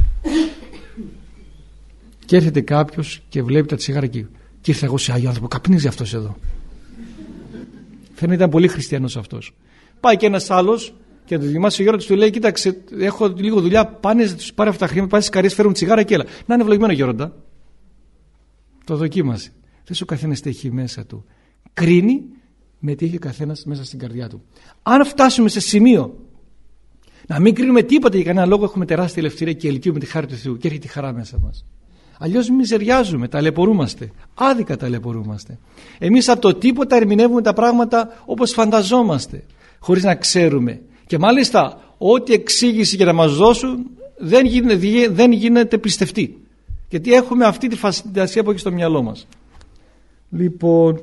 Και έρχεται κάποιος και βλέπει τα τσιγάρα εκεί. Και ήρθα εγώ σε Άγιο άνθρωπο, καπνίζει αυτός εδώ. Φαίνεται ήταν πολύ χριστιανός αυτός. Πάει και ένας άλλος και το δημάσιο γέροντας του λέει, κοίταξε, έχω λίγο δουλειά, πάνε να τους πάρει αυτά τα χρήματα, πάνε στις καρίες, φέρουν τσιγάρα και έλα. Να είναι ευλογημένο γέροντα. Το δοκίμασε. Θες ο καθένας τι έχει μέσα του. Κρίνει με τι έχει ο καθένας μέσα στην καρδιά του. Αν φτάσουμε σε σημείο να μην κρίνουμε τίποτα για κανένα λόγο, έχουμε τεράστια ελευθερία και ελκύουμε τη χάρη του Θεού και έρχεται τη χαρά μέσα μας. Αλλιώς μιζεριάζουμε, ταλαιπωρούμαστε, άδικα ταλαιπωρούμαστε. Εμείς από το τίποτα ερμηνεύουμε τα πράγματα όπως φανταζόμαστε, χωρίς να ξέρουμε. Και μάλιστα ό,τι εξήγηση και να μας δώσουν δεν γίνεται πιστευτή. Γιατί έχουμε αυτή τη φαντασία που έχει στο μυαλό μας. Λοιπόν,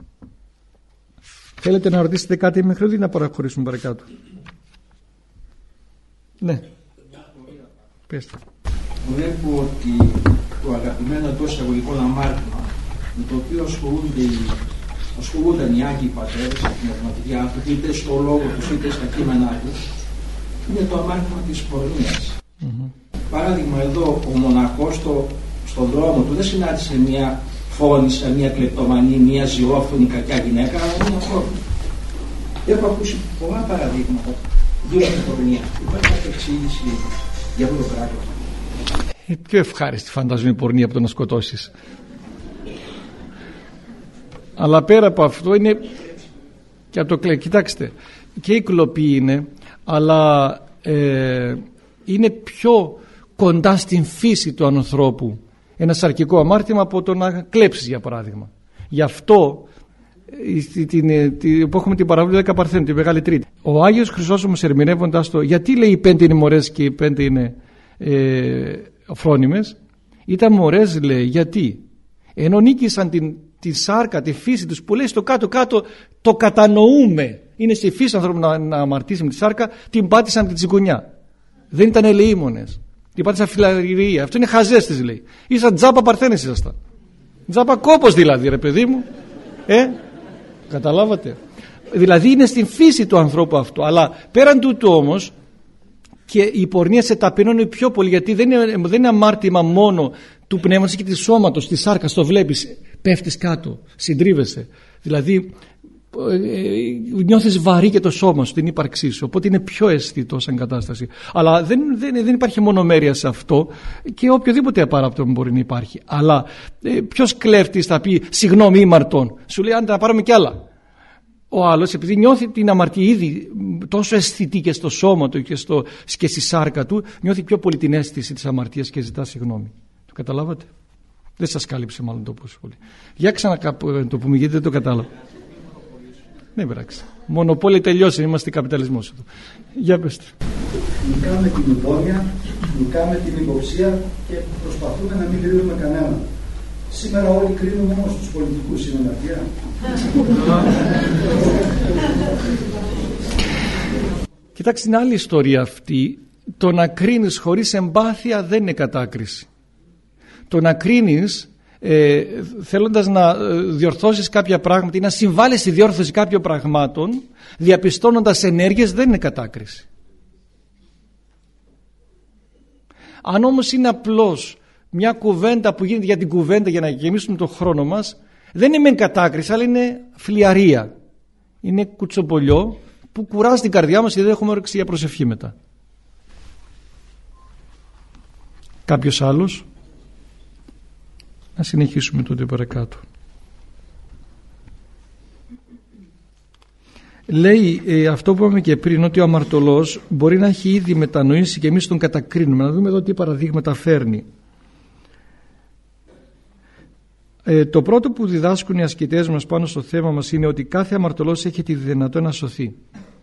θέλετε να ρωτήσετε κάτι μέχρι εδώ ή να προχωρήσουμε παρακάτω? Ναι. Πέστε. Βλέπω ότι το αγαπημένο εντός εισαγωγικών αμάρτημα με το οποίο ασχολούνταν οι Άγιοι Πατέρες, οι πνευματικοί άνθρωποι, είτε στο λόγο τους είτε στα κείμενά τους, είναι το αμάρτημα της πορνείας. Παράδειγμα, εδώ ο μοναχός στον δρόμο του δεν συνάντησε μια φόνης, καμία κλεπτομανή, μια ζυόφωνη κακιά γυναίκα, αλλά είναι ανθρώπινο. Έχω ακούσει πολλά παραδείγματα γύρω από την πορνεία. Υπάρχει κάποια εξήγηση για αυτό το πράγμα? Πιο ευχάριστη φαντάζομαι η πορνεία από το να σκοτώσεις. Αλλά πέρα από αυτό είναι και από το κλαί. Κοιτάξτε, και η κλοπή είναι, αλλά είναι πιο κοντά στην φύση του ανθρώπου ένα σαρκικό αμάρτημα από το να κλέψεις, για παράδειγμα. Γι' αυτό που έχουμε την παραβολή 10 Παρθένου, τη Μεγάλη Τρίτη, ο Άγιος Χρυσόσωμος, ερμηνεύοντας το γιατί λέει οι 5 είναι μωρές και οι 5 είναι φρόνιμες, ήταν μωρές, λέει, γιατί ενώ νίκησαν τη σάρκα, τη φύση τους, που λέει στο κάτω-κάτω το κατανοούμε, είναι στη φύση ανθρώπου να αμαρτήσει με τη σάρκα, την πάτησαν με τη τσιγκουνιά. Δεν ήταν ελεήμονες, την πάτησαν φιλαρηρία. Αυτό είναι χαζές της, λέει. Ήσαν τζάπα Παρθένες ήσασταν. Τζάπα κόπος δηλαδή, ρε παιδί μου. Καταλάβατε? Δηλαδή είναι στην φύση του ανθρώπου αυτό. Αλλά πέραν τούτου όμως, και η πορνεία σε ταπεινώνει πιο πολύ, γιατί δεν είναι αμάρτημα μόνο του πνεύματος και της σώματος, της σάρκας, το βλέπεις, πέφτεις κάτω, συντρίβεσαι. Δηλαδή νιώθεις βαρύ και το σώμα σου, την ύπαρξή σου, οπότε είναι πιο αισθητό σαν κατάσταση. Αλλά δεν υπάρχει μονομέρεια σε αυτό, και οποιοδήποτε απαράπτωμα μπορεί να υπάρχει. Αλλά ποιος κλέφτης θα πει συγγνώμη ήμαρτον, σου λέει αν τα πάρουμε κι άλλα. Ο άλλος, επειδή νιώθει την αμαρτία ήδη τόσο αισθητή και στο σώμα του και στη σάρκα του, νιώθει πιο πολύ την αίσθηση της αμαρτίας και ζητά συγγνώμη. Το καταλάβατε? Δεν σας κάλυψε μάλλον το πόσο πολύ. Για το πούμε, γιατί δεν το κατάλαβα. Ναι, πειράξει. Μονοπόλιο τελειώσει, είμαστε καπιταλισμός εδώ. Για πέστε. Νικάμε την υπόνοια, νικάμε την υποψία και προσπαθούμε να μην κρίνουμε κανέναν. Σήμερα όλοι κρίνουμε όμως τους πολιτικούς, είναι αμαρτία? Κοιτάξτε, είναι άλλη ιστορία αυτή. Το να κρίνεις χωρίς εμπάθεια δεν είναι κατάκριση. Το να κρίνεις θέλοντας να διορθώσεις κάποια πράγματα ή να συμβάλλεις στη διόρθωση κάποιων πραγμάτων, διαπιστώνοντας ενέργειες, δεν είναι κατάκριση. Αν όμως είναι απλώς μια κουβέντα που γίνεται για την κουβέντα, για να γεμίσουμε τον χρόνο μας, δεν είναι μεν κατάκριση, αλλά είναι φλιαρία. Είναι κουτσομπολιό που κουράζει την καρδιά μας και δεν έχουμε όρεξη για προσευχή μετά. Κάποιος άλλος? Να συνεχίσουμε τότε παρακάτω. Λέει αυτό που είπαμε και πριν, ότι ο αμαρτωλός μπορεί να έχει ήδη μετανοήσει και εμείς τον κατακρίνουμε. Να δούμε εδώ τι παραδείγματα φέρνει. Το πρώτο που διδάσκουν οι ασκητές μας πάνω στο θέμα μας είναι ότι κάθε αμαρτωλός έχει τη δυνατότητα να σωθεί.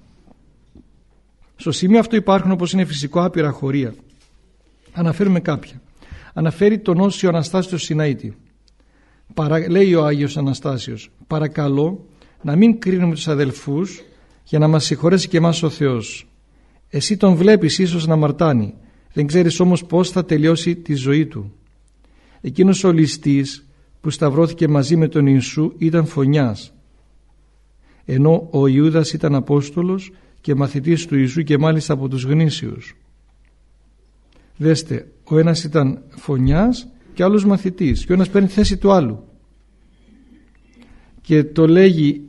Στο σημείο αυτό υπάρχουν, όπως είναι φυσικό, άπειρα χωρία. Αναφέρουμε κάποια. Αναφέρει τον Όσιο Αναστάσιο Σιναήτη. Λέει ο Άγιος Αναστάσιος, παρακαλώ να μην κρίνουμε τους αδελφούς για να μας συγχωρέσει και εμάς ο Θεός. Εσύ τον βλέπεις ίσως να αμαρτάνει, δεν ξέρεις όμως πώς θα τελειώσει τη ζωή του. Εκείνος ο ληστής που σταυρώθηκε μαζί με τον Ιησού ήταν φωνιάς, ενώ ο Ιούδας ήταν Απόστολος και μαθητής του Ιησού και μάλιστα από τους γνήσιους. Δέστε, ο ένας ήταν φωνιάς και άλλος μαθητής και ο ένας παίρνει θέση του άλλου. Και το λέγει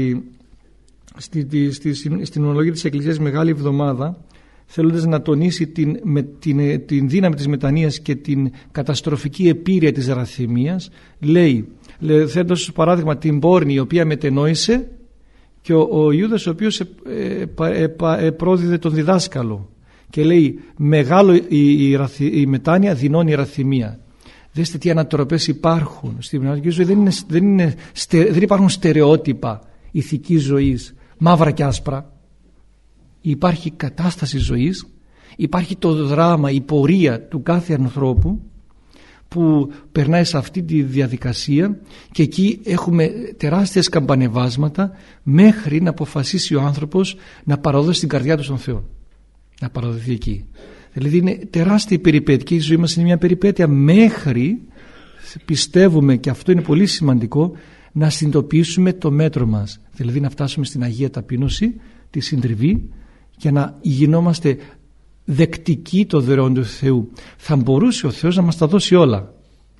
στην ομολογία της Εκκλησίας Μεγάλη Εβδομάδα, θέλοντας να τονίσει την δύναμη της μετανοίας και την καταστροφική επίρρεια της ραθυμίας, λέει, θέτοντας ως παράδειγμα την πόρνη η οποία μετενόησε και ο Ιούδας ο οποίος πρόδιδε τον διδάσκαλο, και λέει μεγάλο η μετάνοια δεινώνει η ραθυμία. Δέστε τι ανατροπές υπάρχουν στην πνευματική ζωή. Δεν υπάρχουν στερεότυπα ηθικής ζωής, μαύρα και άσπρα. Υπάρχει κατάσταση ζωής, υπάρχει το δράμα, η πορεία του κάθε ανθρώπου που περνάει σε αυτή τη διαδικασία, και εκεί έχουμε τεράστιες καμπανεβάσματα μέχρι να αποφασίσει ο άνθρωπος να παραδώσει την καρδιά του στον Θεό, να παραδοθεί εκεί. Δηλαδή είναι τεράστια η περιπέτεια και η ζωή μας είναι μια περιπέτεια μέχρι, πιστεύουμε, και αυτό είναι πολύ σημαντικό, να συνειδητοποιήσουμε το μέτρο μας, δηλαδή να φτάσουμε στην Αγία Ταπείνωση, τη συντριβή, και να γινόμαστε δεκτικοί το δωρεόν του Θεού. Θα μπορούσε ο Θεός να μας τα δώσει όλα,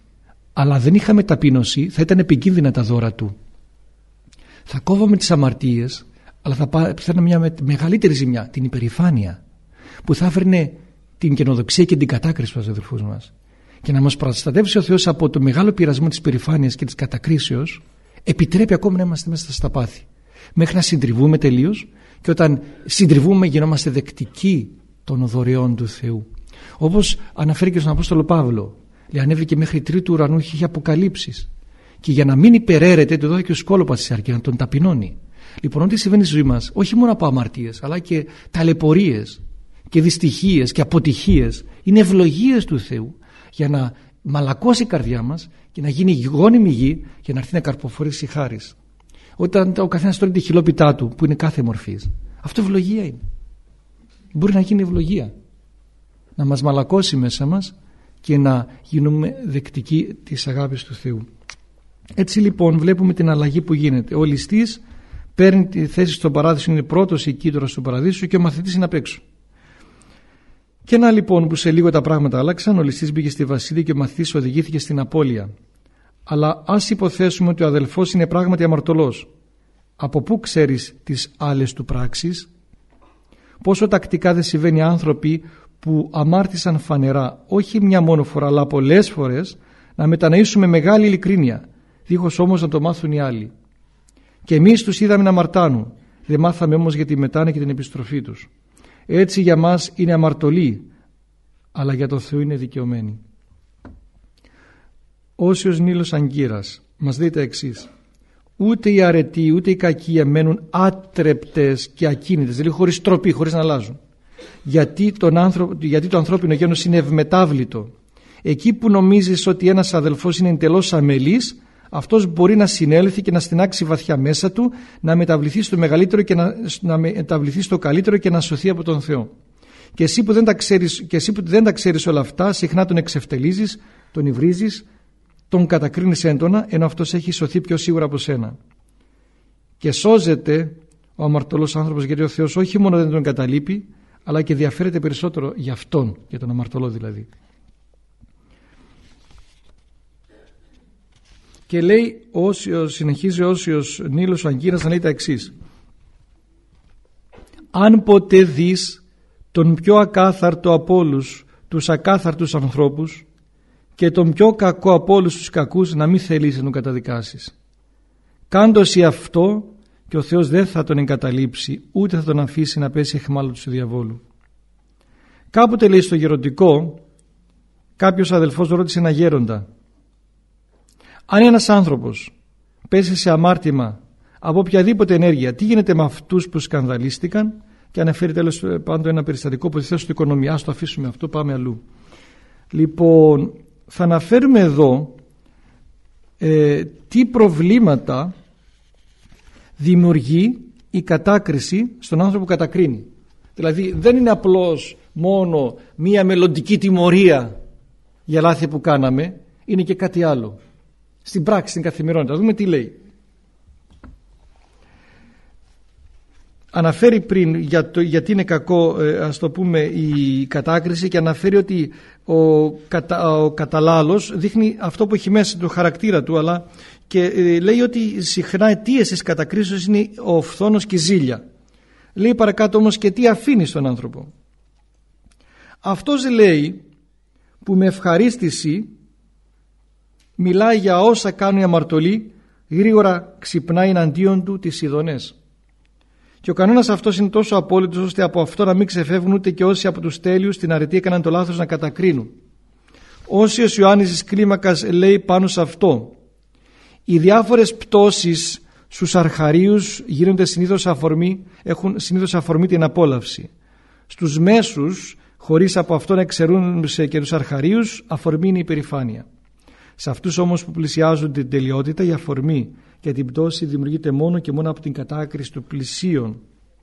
αλλά δεν είχαμε ταπείνωση, θα ήταν επικίνδυνα τα δώρα του. Θα κόβαμε τις αμαρτίες, αλλά θα πάθαινε μια μεγαλύτερη ζημιά, την υπερηφάνεια, που θα έφερνε την καινοδοξία και την κατάκριση στους αδελφούς μας. Και να μας προστατεύσει ο Θεός από το μεγάλο πειρασμό της υπερηφάνειας και της κατακρίσεως, επιτρέπει ακόμη να είμαστε μέσα στα πάθη, μέχρι να συντριβούμε τελείως, και όταν συντριβούμε γινόμαστε δεκτικοί των δωρεών του Θεού. Όπως αναφέρει και στον Απόστολο Παύλο, λέει, ανέβηκε μέχρι τρίτου ουρανού, είχε αποκαλύψεις, και για να μην υπεραίρεται του δόθηκε ο σκόλοπας της αρκεί, να τον ταπεινώνει. Λοιπόν, ό,τι συμβαίνει στη ζωή μας, όχι μόνο από αμαρτίες, αλλά και ταλαιπωρίες και δυστυχίες και αποτυχίες, είναι ευλογίες του Θεού για να μαλακώσει η καρδιά μας και να γίνει γόνιμη γη για να έρθει να καρποφορήσει χάρις. Όταν ο καθένας τρώει τη χιλόπιτά του, που είναι κάθε μορφής, αυτό ευλογία είναι. Μπορεί να γίνει ευλογία, να μας μαλακώσει μέσα μας και να γίνουμε δεκτικοί της αγάπης του Θεού. Έτσι λοιπόν βλέπουμε την αλλαγή που γίνεται. Ο ληστής παίρνει τη θέση στον παράδεισο, είναι πρώτος οικείτορας του παραδείσου, και ο μαθητής είναι απ' έξω. Και να λοιπόν που σε λίγο τα πράγματα άλλαξαν, ο ληστής μπήκε στη βασίλεια και ο μαθητής οδηγήθηκε στην απώλεια. Αλλά ας υποθέσουμε ότι ο αδελφός είναι πράγματι αμαρτωλός. Από πού ξέρεις τις άλλες του πράξεις? Πόσο τακτικά δεν συμβαίνει άνθρωποι που αμάρτησαν φανερά, όχι μια μόνο φορά αλλά πολλές φορές, να μετανοήσουν με μεγάλη ειλικρίνεια, δίχως όμως να το μάθουν οι άλλοι. Και εμείς τους είδαμε να αμαρτάνουν, δεν μάθαμε όμως για τη μετάνοια και την επιστροφή τους. Έτσι για μας είναι αμαρτωλοί, αλλά για το Θεό είναι δικαιωμένοι. Όσιος Νείλος Αγκύρας μας λέει τα εξής: ούτε οι αρετοί ούτε οι κακοί μένουν άτρεπτες και ακίνητες, δηλαδή χωρίς τροπή, χωρίς να αλλάζουν. Γιατί το ανθρώπινο γένος είναι ευμετάβλητο. Εκεί που νομίζεις ότι ένας αδελφός είναι εντελώς αμελής, αυτός μπορεί να συνέλθει και να στηνάξει βαθιά μέσα του, να μεταβληθεί στο μεγαλύτερο και να μεταβληθεί στο καλύτερο και να σωθεί από τον Θεό. Και εσύ που δεν τα ξέρεις όλα αυτά, συχνά τον εξευτελίζεις, τον υβρίζεις, τον κατακρίνεις έντονα, ενώ αυτός έχει σωθεί πιο σίγουρα από σένα. Και σώζεται ο αμαρτωλός άνθρωπος, γιατί ο Θεός όχι μόνο δεν τον καταλείπει, αλλά και διαφέρεται περισσότερο για αυτόν, για τον αμαρτωλό δηλαδή. Και λέει, συνεχίζει Όσιος Νείλος Αγκύρας να λέει τα εξής: αν ποτέ δεις τον πιο ακάθαρτο από όλους τους ακάθαρτους ανθρώπους και τον πιο κακό από όλους τους κακούς, να μην θέλεις να τον καταδικάσεις. Κάντωση αυτό και ο Θεός δεν θα τον εγκαταλείψει, ούτε θα τον αφήσει να πέσει αιχμάλωτος του διαβόλου. Κάποτε, λέει, στο γεροντικό, κάποιος αδελφός ρώτησε ένα γέροντα: αν ένας άνθρωπος πέσει σε αμάρτημα από οποιαδήποτε ενέργεια, τι γίνεται με αυτούς που σκανδαλίστηκαν? Και αναφέρει τέλος πάντων ένα περιστατικό που θες στο οικονομία. Ας το αφήσουμε αυτό, πάμε αλλού. Λοιπόν, θα αναφέρουμε εδώ τι προβλήματα δημιουργεί η κατάκριση στον άνθρωπο που κατακρίνει. Δηλαδή δεν είναι απλώς μόνο μία μελλοντική τιμωρία για λάθη που κάναμε, είναι και κάτι άλλο. Στην πράξη, στην καθημερινότητα. Δούμε τι λέει. Αναφέρει πριν γιατί είναι κακό, ας το πούμε, η κατάκριση, και αναφέρει ότι ο καταλάλος δείχνει αυτό που έχει μέσα του χαρακτήρα του, αλλά και λέει ότι συχνά αιτίες της κατακρίσεως είναι ο φθόνος και η ζήλια. Λέει παρακάτω όμως και τι αφήνει στον άνθρωπο. Αυτός, λέει, που με ευχαρίστηση μιλάει για όσα κάνουν οι αμαρτωλοί, γρήγορα ξυπνάει εναντίον του τις ειδονές. Και ο κανόνας αυτός είναι τόσο απόλυτος, ώστε από αυτό να μην ξεφεύγουν ούτε και όσοι από τους τέλειους στην αρετή έκαναν το λάθος να κατακρίνουν. Όσιος Ιωάννης της Κλίμακας λέει πάνω σε αυτό: οι διάφορες πτώσεις στους αρχαρίους γίνονται έχουν συνήθως αφορμή την απόλαυση. Στους μέσους, χωρίς από αυτό να εξαιρούν και τους αρχαρίους, αφορμή είναι η υπερηφάνεια. Σε αυτούς όμως που πλησιάζουν την τελειότητα, η αφορμή και την πτώση δημιουργείται μόνο και μόνο από την κατάκριση του πλησίον.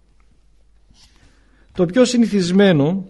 Το πιο συνηθισμένο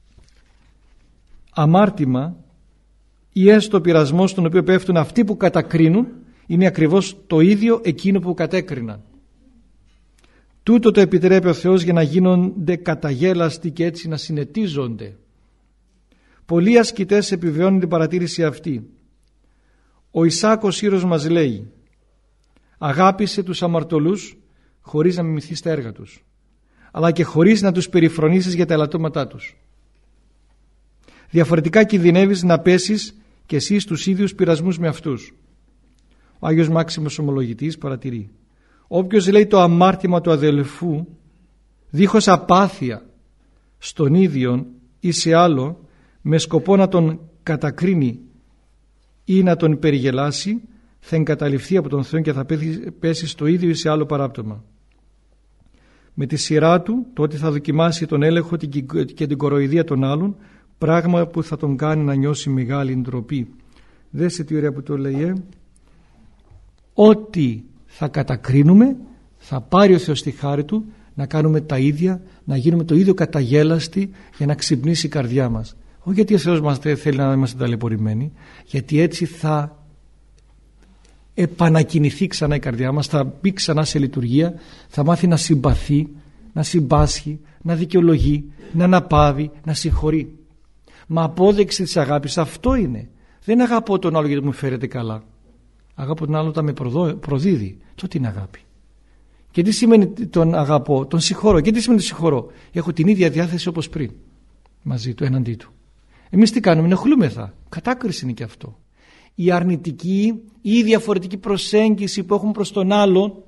αμάρτημα ή έστω πειρασμός στον οποίο πέφτουν αυτοί που κατακρίνουν είναι ακριβώς το ίδιο εκείνο που κατέκριναν. Τούτο το επιτρέπει ο Θεός για να γίνονται καταγέλαστοι και έτσι να συνετίζονται. Πολλοί ασκητές επιβεβαιώνουν την παρατήρηση αυτή. Ο Ισάκος Ήρος μας λέει: αγάπησε τους αμαρτωλούς χωρίς να μιμηθείς τα έργα τους, αλλά και χωρίς να τους περιφρονήσεις για τα ελαττώματά τους. Διαφορετικά κινδυνεύεις να πέσεις και εσύ στους ίδιους πειρασμούς με αυτούς. Ο Άγιος Μάξιμος Ομολογητής παρατηρεί: όποιος λέει το αμάρτημα του αδελφού δίχως απάθεια στον ίδιον ή σε άλλο, με σκοπό να τον κατακρίνει ή να τον περιγελάσει, θα εγκαταλειφθεί από τον Θεό και θα πέσει στο ίδιο ή σε άλλο παράπτωμα. Με τη σειρά του τότε θα δοκιμάσει τον έλεγχο και την κοροϊδία των άλλων, πράγμα που θα τον κάνει να νιώσει μεγάλη ντροπή. Δέστε τι ωραία που το λέει. Ό,τι θα κατακρίνουμε θα πάρει ο Θεός τη χάρη του να κάνουμε τα ίδια, να γίνουμε το ίδιο καταγέλαστοι για να ξυπνήσει η καρδιά μας. Όχι γιατί ο Θεός μας θέλει να είμαστε ταλαιπωρημένοι, γιατί έτσι θα επανακινηθεί ξανά η καρδιά μας, θα μπει ξανά σε λειτουργία, θα μάθει να συμπαθεί, να συμπάσχει, να δικαιολογεί, να αναπαύει, να συγχωρεί. Μα απόδειξη της αγάπης αυτό είναι. Δεν αγαπώ τον άλλο γιατί μου φέρεται καλά. Αγαπώ τον άλλο όταν με προδίδει. Τότε είναι αγάπη. Και τι σημαίνει τον αγαπώ? Τον συγχωρώ. Και τι σημαίνει τον συγχωρώ? Έχω την ίδια διάθεση όπως πριν μαζί του, εναντί του. Εμείς τι κάνουμε? Ενοχλούμεθα. Κατάκριση είναι και αυτό. Η αρνητική ή η διαφορετική προσέγγιση που έχουμε προς τον άλλον,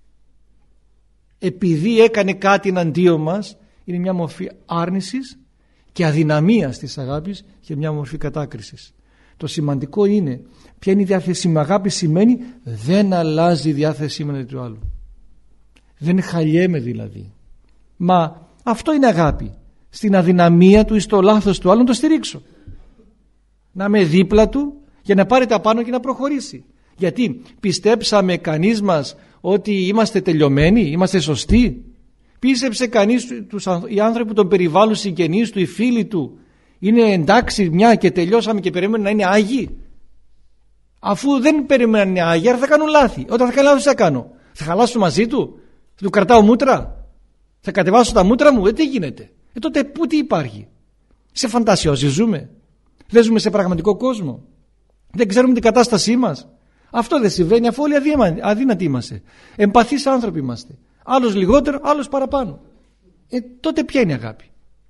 επειδή έκανε κάτι εναντίον μας, είναι μια μορφή άρνησης και αδυναμίας της αγάπης και μια μορφή κατάκρισης. Το σημαντικό είναι ποια είναι η διάθεσή μου. Αγάπη σημαίνει δεν αλλάζει η διάθεσή μου εναντί του άλλου. Δεν χαλιέμαι δηλαδή. Μα αυτό είναι αγάπη. Στην αδυναμία του ή στο λάθος του άλλου να το στηρίξω. Να είμαι δίπλα του για να πάρει τα πάνω και να προχωρήσει. Γιατί πιστέψαμε κανείς μας ότι είμαστε τελειωμένοι, είμαστε σωστοί? Πίστεψε κανείς οι άνθρωποι που τον περιβάλλουν, οι συγγενείς του, οι φίλοι του, είναι εντάξει μια και τελειώσαμε και περιμένουν να είναι άγιοι? Αφού δεν περιμένουν να είναι άγιοι, άρα θα κάνουν λάθη. Όταν θα κάνω λάθος, θα κάνω. Θα χαλάσω μαζί του, θα του κρατάω μούτρα, θα κατεβάσω τα μούτρα μου? Τι γίνεται? Τότε πού τι υπάρχει? Σε φαντασιώση ζούμε? Δεν ζούμε σε πραγματικό κόσμο? Δεν ξέρουμε την κατάστασή μας? Αυτό δεν συμβαίνει αφού όλοι αδύνατοι είμαστε. Εμπαθείς άνθρωποι είμαστε. Άλλος λιγότερο, άλλος παραπάνω. Τότε ποια είναι η αγάπη?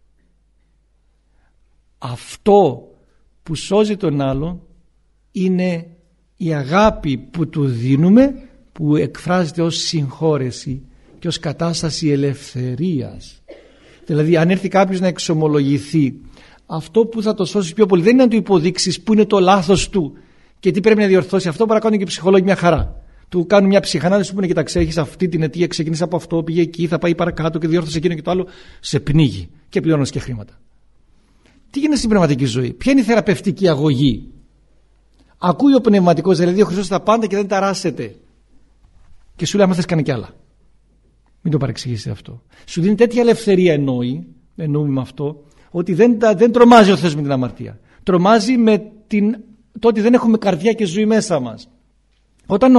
Αυτό που σώζει τον άλλον είναι η αγάπη που του δίνουμε, που εκφράζεται ως συγχώρεση και ως κατάσταση ελευθερίας. Δηλαδή αν έρθει κάποιος να εξομολογηθεί, αυτό που θα το σώσει πιο πολύ δεν είναι να του υποδείξεις που είναι το λάθος του και τι πρέπει να διορθώσει. Αυτό παρακάνουν και οι ψυχολόγοι μια χαρά. Του κάνουν μια ψυχανάλυση που είναι και τα ξέχεις αυτή την αιτία, ξεκίνησε από αυτό, πήγε εκεί, θα πάει παρακάτω και διόρθωσε εκείνο και το άλλο. Σε πνίγει και πληρώνεις και χρήματα. Τι γίνεται στην πνευματική ζωή? Ποια είναι η θεραπευτική αγωγή? Ακούει ο πνευματικός, δηλαδή ο Χριστός τα πάντα και δεν ταράσσεται. Και σου λέει άμα θες κάνει κι άλλα. Μην το παρεξηγήσετε αυτό. Σου δίνει τέτοια ελευθερία εννοούμε με αυτό, ότι δεν τρομάζει ο Θεός με την αμαρτία. Τρομάζει με το ότι δεν έχουμε καρδιά και ζωή μέσα μας. Όταν ο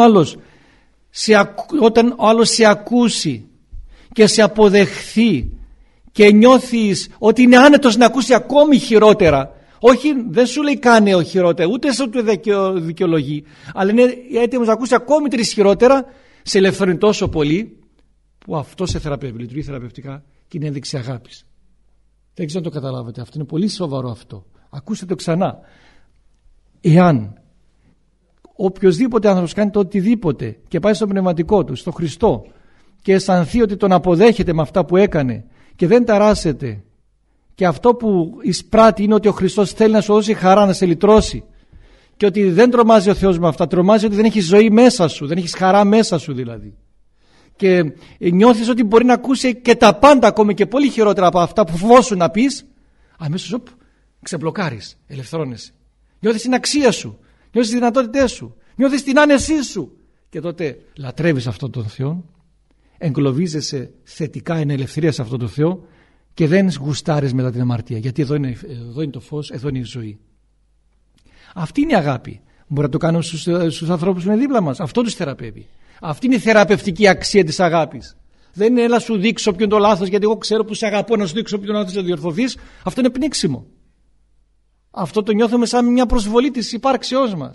άλλος σε ακούσει και σε αποδεχθεί και νιώθεις ότι είναι άνετος να ακούσει ακόμη χειρότερα, όχι, δεν σου λέει κάνε χειρότερα, ούτε σε του δικαιολογεί, αλλά είναι έτοιμος να ακούσει ακόμη τρεις χειρότερα, σε ελευθερώνει τόσο πολύ που αυτό σε θεραπεύει, λειτουργεί θεραπευτικά και είναι ένδειξη αγάπης. Δεν ξέρω αν το καταλάβετε, αυτό είναι πολύ σοβαρό αυτό. Ακούστε το ξανά. Εάν οποιοσδήποτε άνθρωπος κάνει το οτιδήποτε και πάει στο πνευματικό του, στο Χριστό, και αισθανθεί ότι τον αποδέχεται με αυτά που έκανε και δεν ταράσσεται, και αυτό που εισπράττει είναι ότι ο Χριστός θέλει να σου δώσει χαρά, να σε λυτρώσει, και ότι δεν τρομάζει ο Θεός με αυτά, τρομάζει ότι δεν έχεις ζωή μέσα σου, δεν έχεις χαρά μέσα σου δηλαδή, και νιώθεις ότι μπορεί να ακούσει και τα πάντα ακόμη και πολύ χειρότερα από αυτά που φοβόσου να πεις, αμέσως ξεμπλοκάρεις, ελευθερώνεσαι, νιώθεις την αξία σου, νιώθεις τις δυνατότητές σου, νιώθεις την άνεσή σου, και τότε λατρεύεις αυτόν τον Θεό, εγκλωβίζεσαι θετικά εν ελευθερία σε αυτόν τον Θεό και δεν γουστάρεις μετά την αμαρτία, γιατί εδώ είναι το φως, εδώ είναι η ζωή. Αυτή είναι η αγάπη. Μπορεί να το κάνουμε στους ανθρώπους που είναι δίπλα μας. Αυτό τους θεραπεύει. Αυτή είναι η θεραπευτική αξία της αγάπης. Δεν είναι έλα σου δείξω ποιο είναι το λάθος, γιατί εγώ ξέρω που σε αγαπώ, να σου δείξω ποιο είναι το λάθος, να διορθωθείς. Αυτό είναι πνίξιμο. Αυτό το νιώθουμε σαν μια προσβολή της υπάρξεώς μας.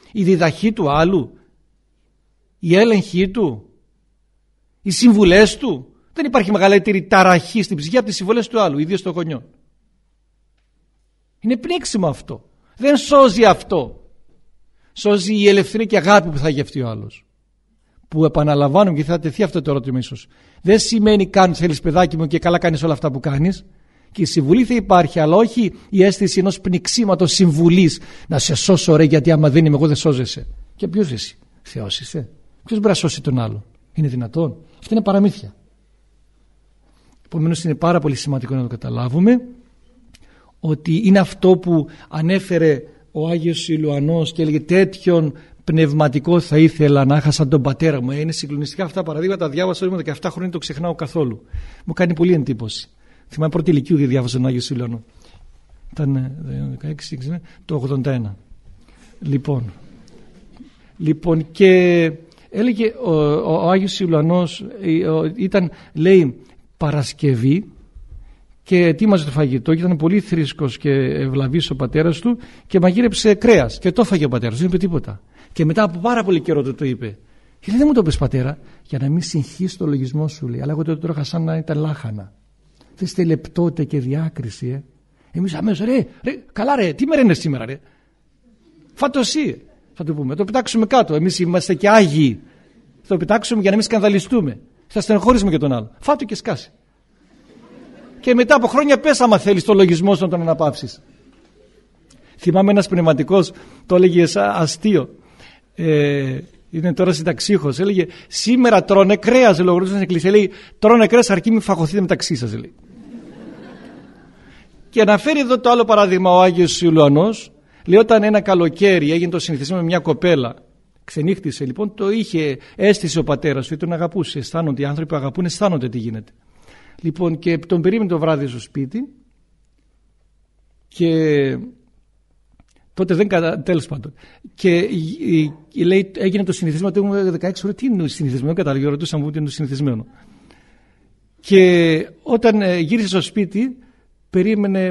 η διδαχή του άλλου, η έλεγχή του, οι συμβουλές του. Δεν υπάρχει μεγαλύτερη ταραχή στην ψυχή από τις συμβουλές του άλλου, ιδίως των γονιών. Είναι πνίξιμο αυτό. Δεν σώζει αυτό. Σώζει η ελευθερία και αγάπη που θα γευτεί ο άλλος. Που επαναλαμβάνουμε και θα τεθεί αυτό το ερώτημα ίσως. Δεν σημαίνει καν θέλεις παιδάκι μου και καλά κάνεις όλα αυτά που κάνεις. Και η συμβουλή θα υπάρχει, αλλά όχι η αίσθηση ενός πνιξίματος συμβουλής. Να σε σώσω ρε, γιατί άμα δεν είμαι εγώ δεν σώζεσαι. Και ποιος εσύ? Θεός είσαι? Ποιος μπορεί να σώσει τον άλλο? Είναι δυνατόν? Αυτά είναι παραμύθια. Επομένως είναι πάρα πολύ σημαντικό να το καταλάβουμε, ότι είναι αυτό που ανέφερε ο Άγιος Ιλουανός και έλεγε τέτοιον πνευματικό θα ήθελα να είχα σαν τον πατέρα μου. Είναι συγκλονιστικά αυτά τα παραδείγματα. Διάβασα όλη μου 17 χρόνια, το ξεχνάω καθόλου. Μου κάνει πολύ εντύπωση. Θυμάμαι πρώτη ηλικίου και διάβασα τον Άγιο Ιλουανό. Ήταν 16, το 81. Λοιπόν και έλεγε ο Άγιος Ιλουανός, ήταν λέει Παρασκευή και ετοίμαζε το φαγητό και ήταν πολύ θρήσκος και ευλαβής ο πατέρας του και μαγείρεψε κρέας και το έφαγε ο πατέρας, δεν είπε τίποτα. Και μετά από πάρα πολύ καιρό το είπε. Και λέει, δεν μου το πες πατέρα, για να μην συγχύσει το λογισμό σου, λέει, αλλά εγώ το τρώγα σαν να ήταν λάχανα. Δεν είστε λεπτότητα και διάκριση, Εμείς αμέσως, ρε, καλά ρε, τι μέρα είναι σήμερα ρε? Φάτο εσύ, θα το πούμε, το πετάξουμε κάτω, εμείς είμαστε και άγιοι. Θα το πετάξουμε για να μην σκανδαλιστούμε. Θα στενοχωρήσουμε και τον άλλο. Φάτο και σκάσει. Και μετά από χρόνια πες άμα θέλεις το λογισμό σου να τον αναπαύσεις. Θυμάμαι ένας πνευματικός, το έλεγε αστείο. Είναι τώρα συνταξίχος. Έλεγε σήμερα τρώνε κρέας. Λογοδοτούσε στην εκκλησία. Λέει τρώνε κρέας αρκεί μην φαγωθείτε μεταξύ σας. Λέει. Και αναφέρει εδώ το άλλο παράδειγμα ο Άγιος Ιλουανός. Λέει όταν ένα καλοκαίρι έγινε το συνηθισμένο με μια κοπέλα. Ξενύχτησε λοιπόν, το είχε αίσθηση ο πατέρας του, τον αγαπούσε. Αισθάνονται, οι άνθρωποι που αγαπούν αισθάνονται τι γίνεται. Λοιπόν και τον περίμενε το βράδυ στο σπίτι και τότε δεν τέλος πάντων. Και λέει έγινε το συνηθισμένο, το έχουμε 16 ώρες, τι είναι το συνηθισμένο, κατάλαβε, ρωτούσαν μου τι είναι το συνηθισμένο. Και όταν γύρισε στο σπίτι περίμενε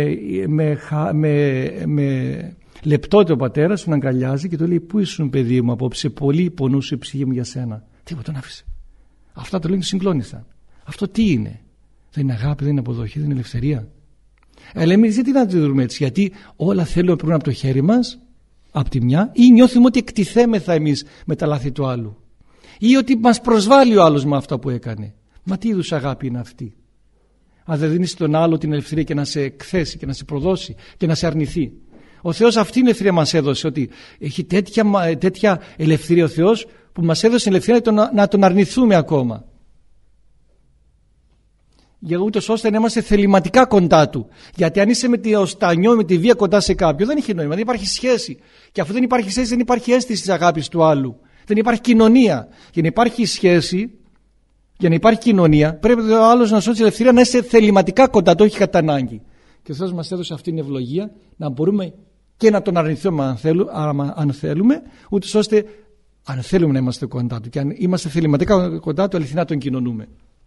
με λεπτότητα ο πατέρας να αγκαλιάζει και του λέει πού ήσουν παιδί μου απόψε, πολύ πονούσε η ψυχή μου για σένα. Τίποτα τον άφησε. Αυτά το λένε συγκλώνησαν. Αυτό τι είναι? Δεν είναι αγάπη, δεν είναι αποδοχή, δεν είναι ελευθερία? Αλλά εμείς γιατί να το δούμε έτσι? Γιατί όλα θέλουμε πριν από το χέρι μας, από τη μια, ή νιώθουμε ότι εκτιθέμεθα εμείς με τα λάθη του άλλου, ή ότι μας προσβάλλει ο άλλος με αυτά που έκανε. Μα τι είδους αγάπη είναι αυτή? Αν δεν δίνεις τον άλλο την ελευθερία και να σε εκθέσει και να σε προδώσει και να σε αρνηθεί. Ο Θεός αυτή την ελευθερία μας έδωσε, ότι έχει τέτοια ελευθερία ο Θεός που μας έδωσε την ελευθερία να τον αρνηθούμε ακόμα. Για ούτως ώστε να είμαστε θεληματικά κοντά του. Γιατί αν είσαι με το στανιό, με τη βία κοντά σε κάποιον, δεν έχει νόημα, δεν υπάρχει σχέση. Και αφού δεν υπάρχει σχέση, δεν υπάρχει αίσθηση της αγάπης του άλλου. Δεν υπάρχει κοινωνία. Για να υπάρχει σχέση, για να υπάρχει κοινωνία, πρέπει ο άλλος να σου δώσει ελευθερία να είσαι θεληματικά κοντά του, όχι κατά ανάγκη. Και ο Θεός μας έδωσε αυτή την ευλογία να μπορούμε και να τον αρνηθούμε αν θέλουμε, ούτως ώστε αν θέλουμε να είμαστε κοντά του. Και αν είμαστε θεληματικά κοντά του, αληθινά τον κοινωνούμε.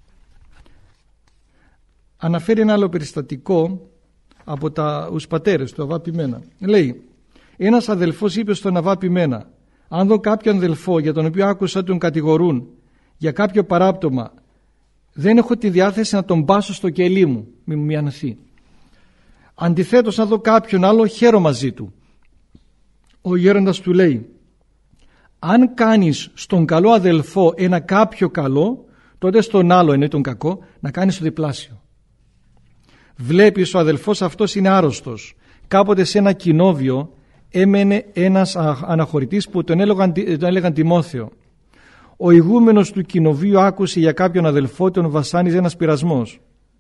Αναφέρει ένα άλλο περιστατικό από τους πατέρες του Αββά-Ποιμένα. Λέει, ένας αδελφός είπε στον Αββά-Ποιμένα, αν δω κάποιον αδελφό για τον οποίο άκουσα τον κατηγορούν για κάποιο παράπτωμα, δεν έχω τη διάθεση να τον πάσω στο κελί μου, μη μου μιανθεί. Αντιθέτως, αν δω κάποιον άλλο, χαίρω μαζί του. Ο γέροντας του λέει, αν κάνεις στον καλό αδελφό ένα κάποιο καλό, τότε στον άλλο, εννοεί τον κακό, να κάνεις το διπλάσιο. Βλέπεις ο αδελφός αυτός είναι άρρωστος. Κάποτε σε ένα κοινόβιο έμενε ένας αναχωρητής που τον έλεγαν Τιμόθεο. Ο ηγούμενος του κοινοβίου άκουσε για κάποιον αδελφό, τον βασάνιζε ένας πειρασμός.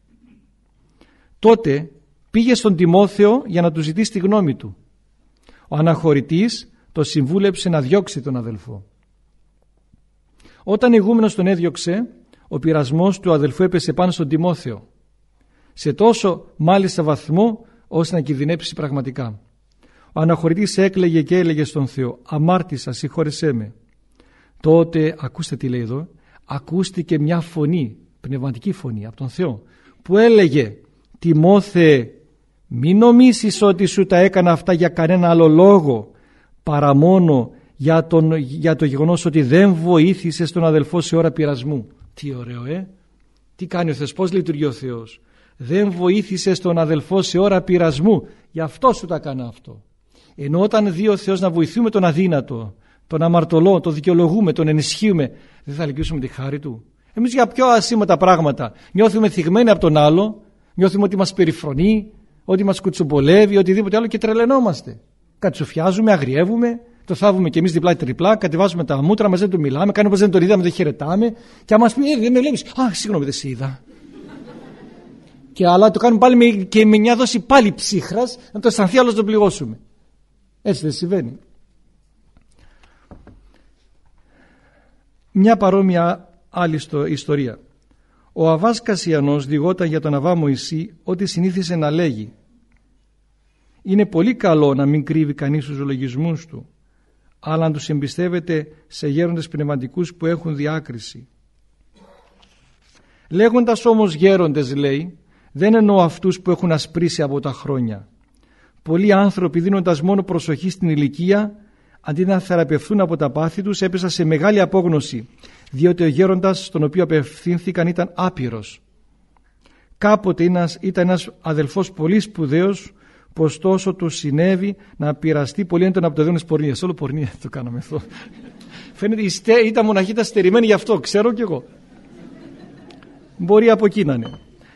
Τότε πήγε στον Τιμόθεο για να του ζητήσει τη γνώμη του. Ο αναχωρητής το συμβούλεψε να διώξει τον αδελφό. Όταν ο ηγούμενος τον έδιωξε, ο πειρασμός του αδελφού έπεσε πάνω στον Τιμόθεο. Σε τόσο μάλιστα βαθμό ώστε να κινδυνεύσει πραγματικά. Ο αναχωρητής έκλαιγε και έλεγε στον Θεό, αμάρτησα, συγχώρεσέ με. Τότε, ακούστε τι λέει εδώ, ακούστηκε μια φωνή, πνευματική φωνή από τον Θεό, που έλεγε, Τιμόθεε, μην νομίσεις ότι σου τα έκανα αυτά για κανένα άλλο λόγο, παρά μόνο για το γεγονός ότι δεν βοήθησες τον αδελφό σε ώρα πειρασμού. Τι ωραίο, τι κάνει ο Θεός, πώς λειτουργεί ο Θεός. Δεν βοήθησες τον αδελφό σε ώρα πειρασμού, γι' αυτό σου τα έκανα αυτό. Ενώ όταν δει ο Θεός να βοηθούμε τον αδύνατο, τον αμαρτωλό, τον δικαιολογούμε, τον ενισχύουμε, δεν θα ελκύσουμε τη χάρη του? Εμείς για πιο ασήμαντα πράγματα νιώθουμε θυγμένοι από τον άλλο, νιώθουμε ότι μας περιφρονεί, ότι μας κουτσομπολεύει, οτιδήποτε άλλο και τρελαινόμαστε. Κατσουφιάζουμε, αγριεύουμε, το θάβουμε κι εμείς διπλά-τριπλά, κατεβάζουμε τα μούτρα μας, δεν το μιλάμε, κάνουμε πως δεν τον είδαμε, δεν χαιρετάμε. Και αν μας πει, δεν με βλέπεις, συγγνώμη, δεν σε είδα. Και αλλά το κάνουμε πάλι και με μια δόση πάλι ψύχρας, να το αισθανθεί άλλος τον πληγώσουμε. Έτσι δεν συμβαίνει? Μια παρόμοια άλλη ιστορία. Ο Αββάς Κασιανός διηγόταν για τον Αββά Μωυσή ότι συνήθισε να λέγει: είναι πολύ καλό να μην κρύβει κανείς τους λογισμούς του, αλλά να τους εμπιστεύεται σε γέροντες πνευματικούς που έχουν διάκριση. Λέγοντας όμως γέροντες, λέει, δεν εννοώ αυτούς που έχουν ασπρίσει από τα χρόνια. Πολλοί άνθρωποι, δίνοντας μόνο προσοχή στην ηλικία, αντί να θεραπευθούν από τα πάθη τους, έπεσαν σε μεγάλη απόγνωση, διότι ο γέροντας στον οποίο απευθύνθηκαν ήταν άπειρος. Κάποτε ήταν ένας αδελφός πολύ σπουδαίος, πως τόσο του συνέβη να πειραστεί πολύ έντονα από το δέον της πορνείας. Όλο πορνεία το κάναμε αυτό. Φαίνεται ήταν μοναχή, ήταν στερημένη γι' αυτό, ξέρω κι εγώ. Μπορεί από εκεί να είναι.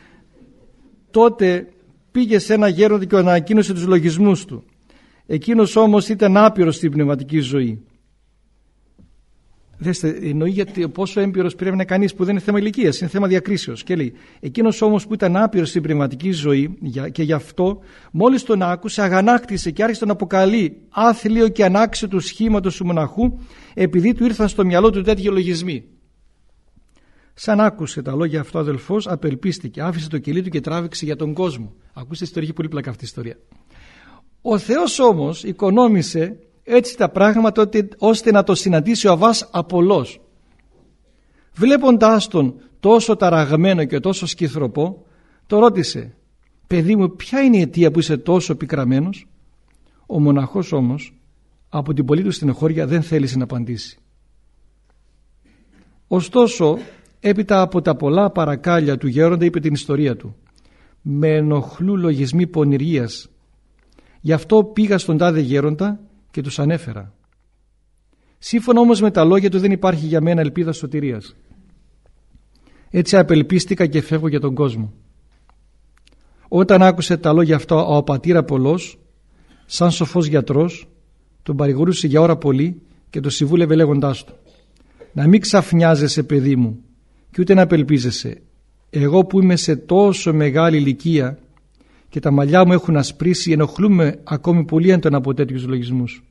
Τότε πήγε σε ένα γέροντα και ανακοίνωσε τους λογισμούς του. Εκείνος όμως ήταν άπειρος στην πνευματική ζωή. Δέστε, εννοεί γιατί πόσο έμπειρος πρέπει να είναι κανείς, που δεν είναι θέμα ηλικίας, είναι θέμα διακρίσεως. Και λέει, εκείνος όμως που ήταν άπειρος στην πνευματική ζωή και γι' αυτό μόλις τον άκουσε αγανάκτησε και άρχισε τον αποκαλεί άθλιο και ανάξιο του σχήματος του μοναχού, επειδή του ήρθαν στο μυαλό του τέτοιοι λογισμοί. Σαν άκουσε τα λόγια αυτό ο αδελφός, απελπίστηκε, άφησε το κελί του και τράβηξε για τον κόσμο. Ακούστε, ιστορία, πολύ πλάκα αυτή η ιστορία. Ο Θεός όμως οικονόμησε έτσι τα πράγματα ώστε να το συναντήσει ο Αββάς Απολός. Βλέποντάς τον τόσο ταραγμένο και τόσο σκυθροπό, το ρώτησε: παιδί μου, ποια είναι η αιτία που είσαι τόσο πικραμένος? Ο μοναχός όμως από την πολλή του στενοχώρια δεν θέλησε να απαντήσει. Ωστόσο, έπειτα από τα πολλά παρακάλια του γέροντα, είπε την ιστορία του. Με ενοχλούν λογισμοί πονηριίας. Γι' αυτό πήγα στον τάδε γέροντα και τους ανέφερα. Σύμφωνα όμως με τα λόγια του δεν υπάρχει για μένα ελπίδα σωτηρίας. Έτσι απελπίστηκα και φεύγω για τον κόσμο. Όταν άκουσε τα λόγια αυτά ο πατήρ Απολός, σαν σοφός γιατρός, τον παρηγορούσε για ώρα πολύ και το συμβούλευε λέγοντάς του: να μην ξαφνιάζεσαι, παιδί μου, και ούτε να απελπίζεσαι. Εγώ που είμαι σε τόσο μεγάλη ηλικία και τα μαλλιά μου έχουν ασπρίσει, ενοχλούμε ακόμη πολύ έντονα από τέτοιους λογισμούς.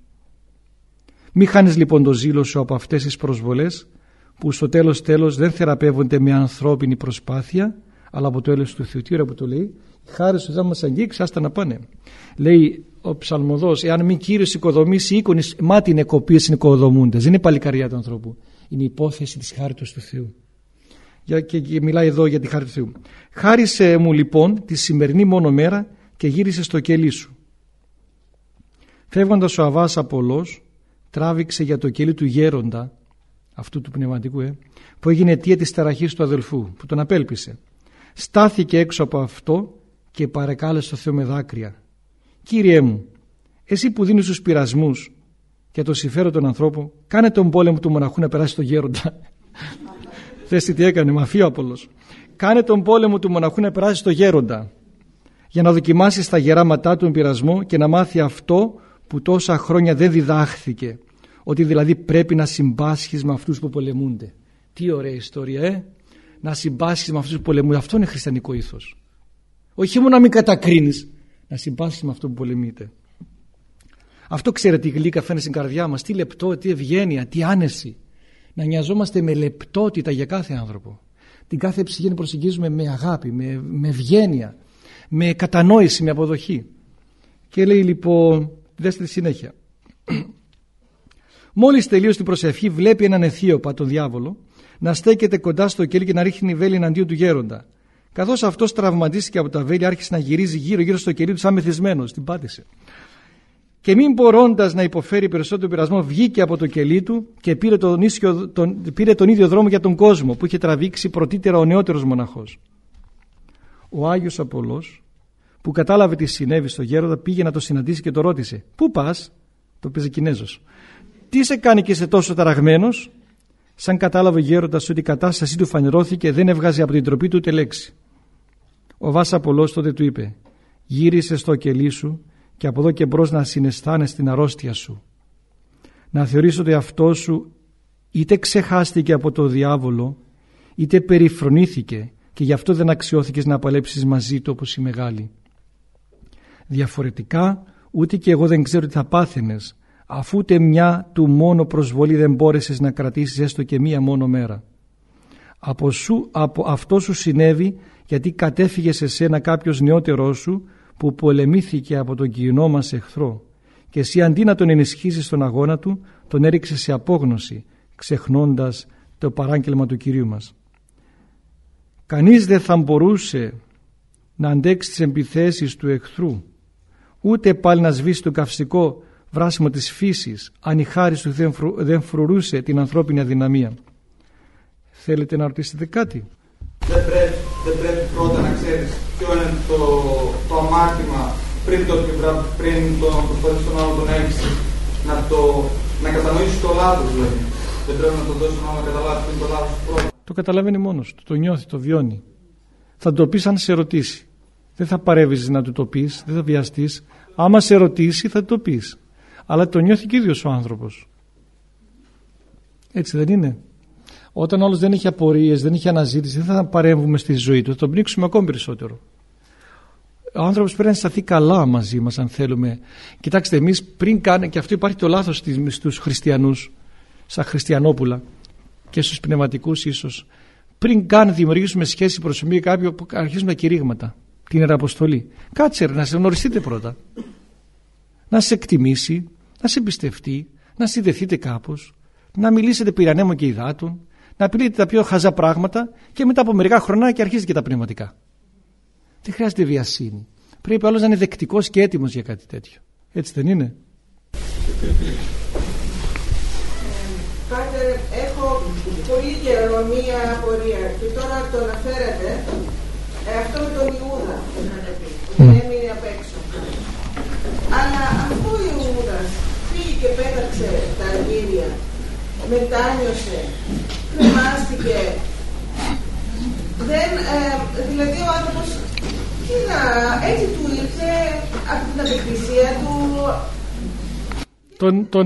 Μη χάνεις λοιπόν το ζήλο σου από αυτές τις προσβολές που στο τέλος δεν θεραπεύονται με ανθρώπινη προσπάθεια, αλλά από το έλεος του Θεού. Τι ώρα που το λέει: η χάρη σου θα μας αγγίξει, άστα να πάνε. Λέει ο ψαλμοδός: εάν μη Κύριος οικοδομήσει οίκονες, μάτι είναι κοπίες είναι οικοδομούντες. Δεν είναι παλικαριά του ανθρώπου. Είναι υπόθεση της χάριτος του Θεού. Και μιλάει εδώ για τη χάρη του Θεού. Χάρισε μου λοιπόν τη σημερινή μόνο μέρα και γύρισε στο κελί σου. Φεύγοντας ο Αββάς Απολός τράβηξε για το κελί του γέροντα, αυτού του πνευματικού, που έγινε αιτία της ταραχής του αδελφού, που τον απέλπισε. Στάθηκε έξω από αυτό και παρεκάλεσε το Θεό με δάκρυα. Κύριέ μου, εσύ που δίνεις τους πειρασμούς και το συμφέρον των ανθρώπων, κάνε τον πόλεμο του μοναχού να περάσει το γέροντα. Θες τι έκανε, μαφία ο Απολός. Κάνε τον πόλεμο του μοναχού να περάσει στο γέροντα, για να δοκιμάσει στα γεράματά του τον πειρασμό και να μάθει αυτό που τόσα χρόνια δεν διδάχθηκε, ότι δηλαδή πρέπει να συμπάσχεις με αυτούς που πολεμούνται. Τι ωραία ιστορία, να συμπάσχεις με αυτούς που πολεμούνται. Αυτό είναι χριστιανικό ήθος. Όχι μόνο να μην κατακρίνεις, να συμπάσχεις με αυτό που πολεμείται. Αυτό ξέρετε, η γλύκα φαίνεται στην καρδιά μας. Τι λεπτό, τι ευγένεια, τι άνεση. Να νοιαζόμαστε με λεπτότητα για κάθε άνθρωπο. Την κάθε ψυχή να προσεγγίζουμε με αγάπη, με ευγένεια, με κατανόηση, με αποδοχή. Και λέει λοιπόν, δέστε τη συνέχεια. Μόλις τελείωσε την προσευχή, βλέπει έναν αιθίωπα, τον διάβολο, να στέκεται κοντά στο κέλι και να ρίχνει βέλη εναντίον του γέροντα. Καθώς αυτός τραυματίστηκε από τα βέλη, άρχισε να γυρίζει γύρω-γύρω στο κελί του σαν μεθυσμένος. Την πάτησε. και μην μπορώντας να υποφέρει περισσότερο πειρασμό, βγήκε από το κελί του και πήρε τον ίδιο δρόμο για τον κόσμο που είχε τραβήξει πρωτήτερα ο νεότερος μοναχός. Ο Άγιος Απόλλος, που κατάλαβε τι συνέβη στο γέροντα, πήγε να το συναντήσει και το ρώτησε: «Πού πας?» Το παίζει Κινέζος. «Τι σε κάνει και είσαι τόσο ταραγμένος?» Σαν κατάλαβε ο γέροντας ότι η κατάστασή του φανερώθηκε, δεν έβγαζε από την τροπή του ούτε λέξη. Ο Βάς Απόλλος τότε του είπε: «Γύρισε στο κελί σου και από εδώ και μπρος να συναισθάνεσαι την αρρώστια σου. Να θεωρείς ότι αυτό σου είτε ξεχάστηκε από το διάβολο, είτε περιφρονήθηκε και γι' αυτό δεν αξιώθηκες να παλέψεις μαζί του όπως οι μεγάλοι. Διαφορετικά ούτε και εγώ δεν ξέρω τι θα πάθαινες, αφού ούτε μια του μόνο προσβολή δεν μπόρεσες να κρατήσεις έστω και μία μόνο μέρα. Από αυτό σου συνέβη γιατί κατέφυγε σε σένα κάποιος νεότερός σου που πολεμήθηκε από τον κοινό μας εχθρό και εσύ αντί να τον ενισχύσεις στον αγώνα του, τον έριξε σε απόγνωση, ξεχνώντας το παράγγελμα του Κυρίου μας. Κανείς δεν θα μπορούσε να αντέξει τις επιθέσεις του εχθρού, ούτε πάλι να σβήσει το καυστικό βράσιμο της φύσης, αν η χάρη του δεν φρουρούσε την ανθρώπινη αδυναμία. Θέλετε να ρωτήσετε κάτι? Δεν πρέπει πρώτα να ξέρεις ποιο είναι το αμάρτημα πριν τον προσπαθείς τον άλλο τον έλξεις, να κατανοήσεις το λάθος δηλαδή. Δεν πρέπει να τον δώσεις τον άλλο να καταλάβει πριν το λάθος πρώτα. Το καταλαβαίνει μόνος του, το νιώθει, το βιώνει. Θα το πεις αν σε ρωτήσει. Δεν θα παρεύεις να του το πεις, δεν θα βιαστείς. Άμα σε ρωτήσει θα το πεις. Αλλά το νιώθει και ίδιος ο άνθρωπος. Έτσι δεν είναι? Όταν όλος δεν έχει απορίες, δεν έχει αναζήτηση, δεν θα παρέμβουμε στη ζωή του, θα τον πνίξουμε ακόμη περισσότερο. Ο άνθρωπος πρέπει να σταθεί καλά μαζί μας αν θέλουμε. Κοιτάξτε, εμείς πριν κάνουμε, και αυτό υπάρχει το λάθος στους χριστιανούς, στα χριστιανόπουλα και στους πνευματικούς ίσως, πριν καν δημιουργήσουμε σχέση προσωπική κάποιου, αρχίζουμε κηρύγματα, την Ιεραποστολή. Κάτσε να σε γνωριστείτε πρώτα, να σε εκτιμήσει, να σε εμπιστευτεί, να συνδεθείτε κάπως, να μιλήσετε περί ανέμων και υδάτων, να πείτε τα πιο χαζά πράγματα και μετά από μερικά χρονάκια αρχίζει και τα πνευματικά. Δεν χρειάζεται βιασύνη. Πρέπει άλλος να είναι δεκτικός και έτοιμος για κάτι τέτοιο. Έτσι δεν είναι? Πάτερ, έχω πολύ καιρό μία απορία και τώρα το αναφέρατε, αυτό με τον Ιούδα που έμεινε απ' έξω. Αλλά αφού ο Ιούδας πήγε και πέταξε τα αργύρια, μετάνιωσε, κρεμάστηκε, δηλαδή ο άνθρωπος έτσι του ήρθε από την απελπισία του. Το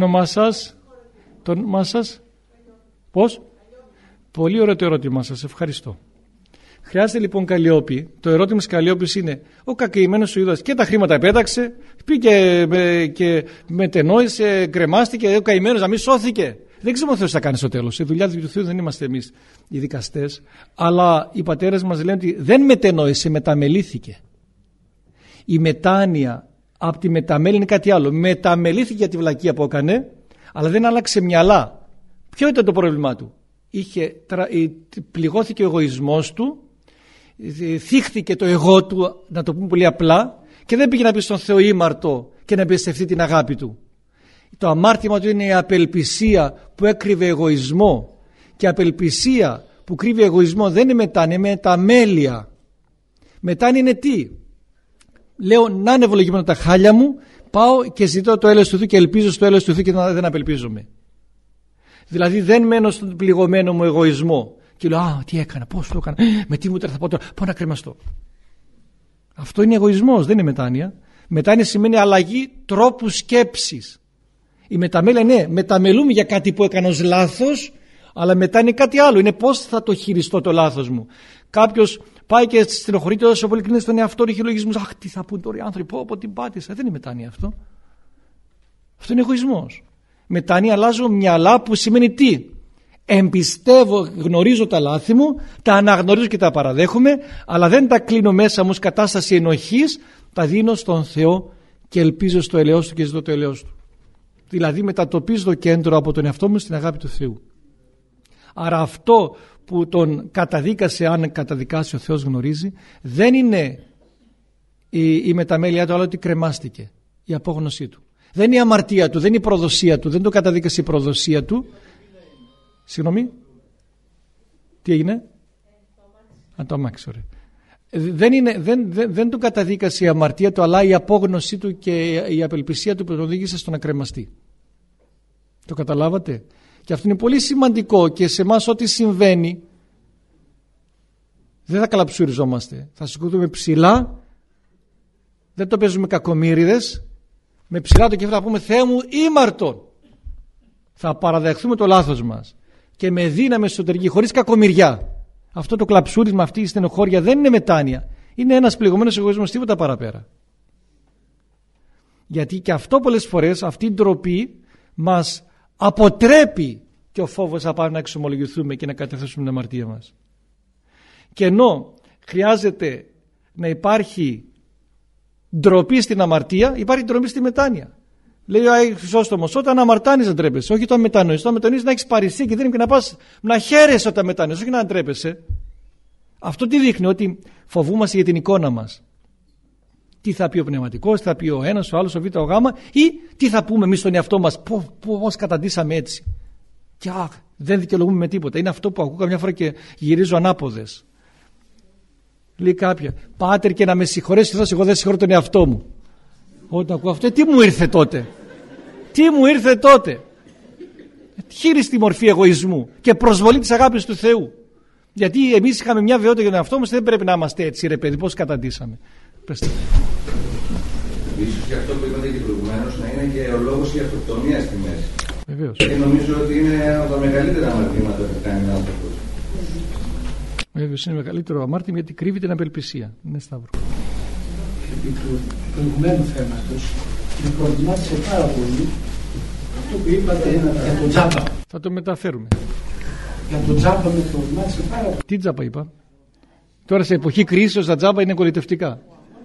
όνομά σας, πώς? Πολύ ωραίο το ερώτημά σας, ευχαριστώ. Χρειάζεται λοιπόν Καλλιόπη. Το ερώτημα της Καλλιόπης είναι: ο κακοποιημένος ο Ιούδας και τα χρήματα επέταξε, πήγε και μετενόησε, κρεμάστηκε, ο καημένος να μην σώθηκε. Δεν ξέρουμε ο Θεός θα κάνει στο τέλος. Η δουλειά του Θεού δεν είμαστε εμείς οι δικαστές. Αλλά οι πατέρες μας λένε ότι δεν μετενόησε, μεταμελήθηκε. Η μετάνοια από τη μεταμέλη είναι κάτι άλλο. Μεταμελήθηκε για τη βλακεία που έκανε, αλλά δεν άλλαξε μυαλά. Ποιο ήταν το πρόβλημά του? Πληγώθηκε ο εγωισμός του, θύχθηκε το εγώ του, να το πούμε πολύ απλά, και δεν πήγε να πει στον Θεό ήμαρτο και να εμπιστευτεί την αγάπη του. Το αμάρτημα του είναι η απελπισία που έκρυβε εγωισμό, και η απελπισία που κρύβει εγωισμό δεν είναι μετάνοια, είναι μεταμέλεια. Μετάνοια είναι τι? Λέω να είναι ευλογημένα τα χάλια μου, πάω και ζητώ το έλεος του Θεού και ελπίζω στο έλεος του Θεού και δεν απελπίζομαι. Δηλαδή δεν μένω στον πληγωμένο μου εγωισμό και λέω τι έκανα, πώς το έκανα, με τι μούτρα θα πάω τώρα, πάω να κρεμαστώ. Αυτό είναι εγωισμός, δεν είναι μετάνοια. Μετάνοια σημαίνει αλλαγή τρόπου σκέψης. Η μεταμέλεια ναι, μεταμελούμε για κάτι που έκανα ως λάθος, αλλά μετά είναι κάτι άλλο, είναι πώς θα το χειριστώ το λάθος μου. Κάποιος πάει και στενοχωρείται όσο πολύ κρίνεται στον εαυτό, έχει λογισμούς, αχ τι θα πούν τώρα οι άνθρωποι, πω την πάτησα. Δεν είναι μετάνοια αυτό. Αυτό είναι εγωισμός. Μετάνοια αλλάζω μυαλά που σημαίνει τι? Εμπιστεύω, γνωρίζω τα λάθη μου, τα αναγνωρίζω και τα παραδέχομαι, αλλά δεν τα κλείνω μέσα μου ως κατάσταση ενοχής, τα δίνω στον Θεό και ελπίζω στο ελαιός του και ζητώ το ελαιός του. Δηλαδή μετατοπίζω το κέντρο από τον εαυτό μου στην αγάπη του Θεού. Άρα αυτό που τον καταδίκασε, αν καταδικάσει ο Θεός γνωρίζει, δεν είναι η μεταμέλειά του, αλλά ότι κρεμάστηκε, η απόγνωσή του. Δεν είναι η αμαρτία του, δεν είναι η προδοσία του, δεν το καταδίκασε η προδοσία του. Συγγνώμη. Τι έγινε? Το αμάξι, ωραία. Δεν του καταδίκασε η αμαρτία του, αλλά η απόγνωσή του και η απελπισία του που τον οδήγησε στο να κρεμαστεί. Το καταλάβατε? Και αυτό είναι πολύ σημαντικό, και σε εμάς ό,τι συμβαίνει δεν θα καλαψουριζόμαστε. Θα σηκωθούμε ψηλά, δεν το παίζουμε κακομοίριδες, με ψηλά το κεφάλι θα πούμε Θεέ μου ήμαρτον. Θα παραδεχθούμε το λάθος μας και με δύναμη εσωτερική, χωρίς κακομοιριά. Αυτό το κλαψούρισμα, αυτή η στενοχώρια δεν είναι μετάνοια. Είναι ένας πληγωμένος εγωισμός, τίποτα παραπέρα. Γιατί και αυτό πολλές φορές, αυτή η ντροπή μας αποτρέπει και ο φόβος να πάμε να εξομολογηθούμε και να καταθέσουμε την αμαρτία μας. Και ενώ χρειάζεται να υπάρχει ντροπή στην αμαρτία, υπάρχει ντροπή στη μετάνοια. Λέει ο Χρυσόστομος, όταν αμαρτάνεις δεν τρέπεσαι, όχι όταν μετανοείς. Όταν μετανοείς να έχεις παρησία και δεν είναι και να πας να χαίρεσαι όταν μετανοείς, όχι να τρέπεσαι. Αυτό τι δείχνει? Ότι φοβούμαστε για την εικόνα μας. Τι θα πει ο πνευματικός, τι θα πει ο ένας, ο άλλος, ο β, ο γ, ή τι θα πούμε εμείς στον εαυτό μας, πώς καταντήσαμε έτσι. Και δεν δικαιολογούμε με τίποτα. Είναι αυτό που ακούω καμιά φορά και γυρίζω ανάποδες. Λέει κάποια, Πάτερ, και να με συγχωρέσει Θεός, εγώ δεν συγχωρώ τον εαυτό μου. Όταν ακούω αυτό, τι μου ήρθε τότε? Τι μου ήρθε τότε? Χείριστη μορφή εγωισμού και προσβολή της αγάπης του Θεού. Γιατί εμείς είχαμε μια βεβαιότητα για τον εαυτό μας, δεν πρέπει να είμαστε έτσι, ρε παιδί, πώς καταντήσαμε. Ίσως και αυτό που είπατε και προηγουμένως να είναι και ο λόγος η αυτοκτονία στη μέση. Βεβαίως. Και νομίζω ότι είναι ένα από τα μεγαλύτερα αμαρτήματα που κάνει ο άνθρωπος. Βέβαιος, είναι μεγαλύτερο αμάρτημα γιατί κρύβει την απελπισία. Ναι, Σταύρο. Επί του προηγουμένου θέματος με προβλημάτισε πάρα πολύ αυτό που είπατε για τον τζάμπα. Θα το μεταφέρουμε. Για τον τζάμπα με προβλημάτισε πάρα πολύ. Τι τζάμπα είπα? Τώρα σε εποχή κρίσεως τα τζάμπα είναι κολλητευτικά.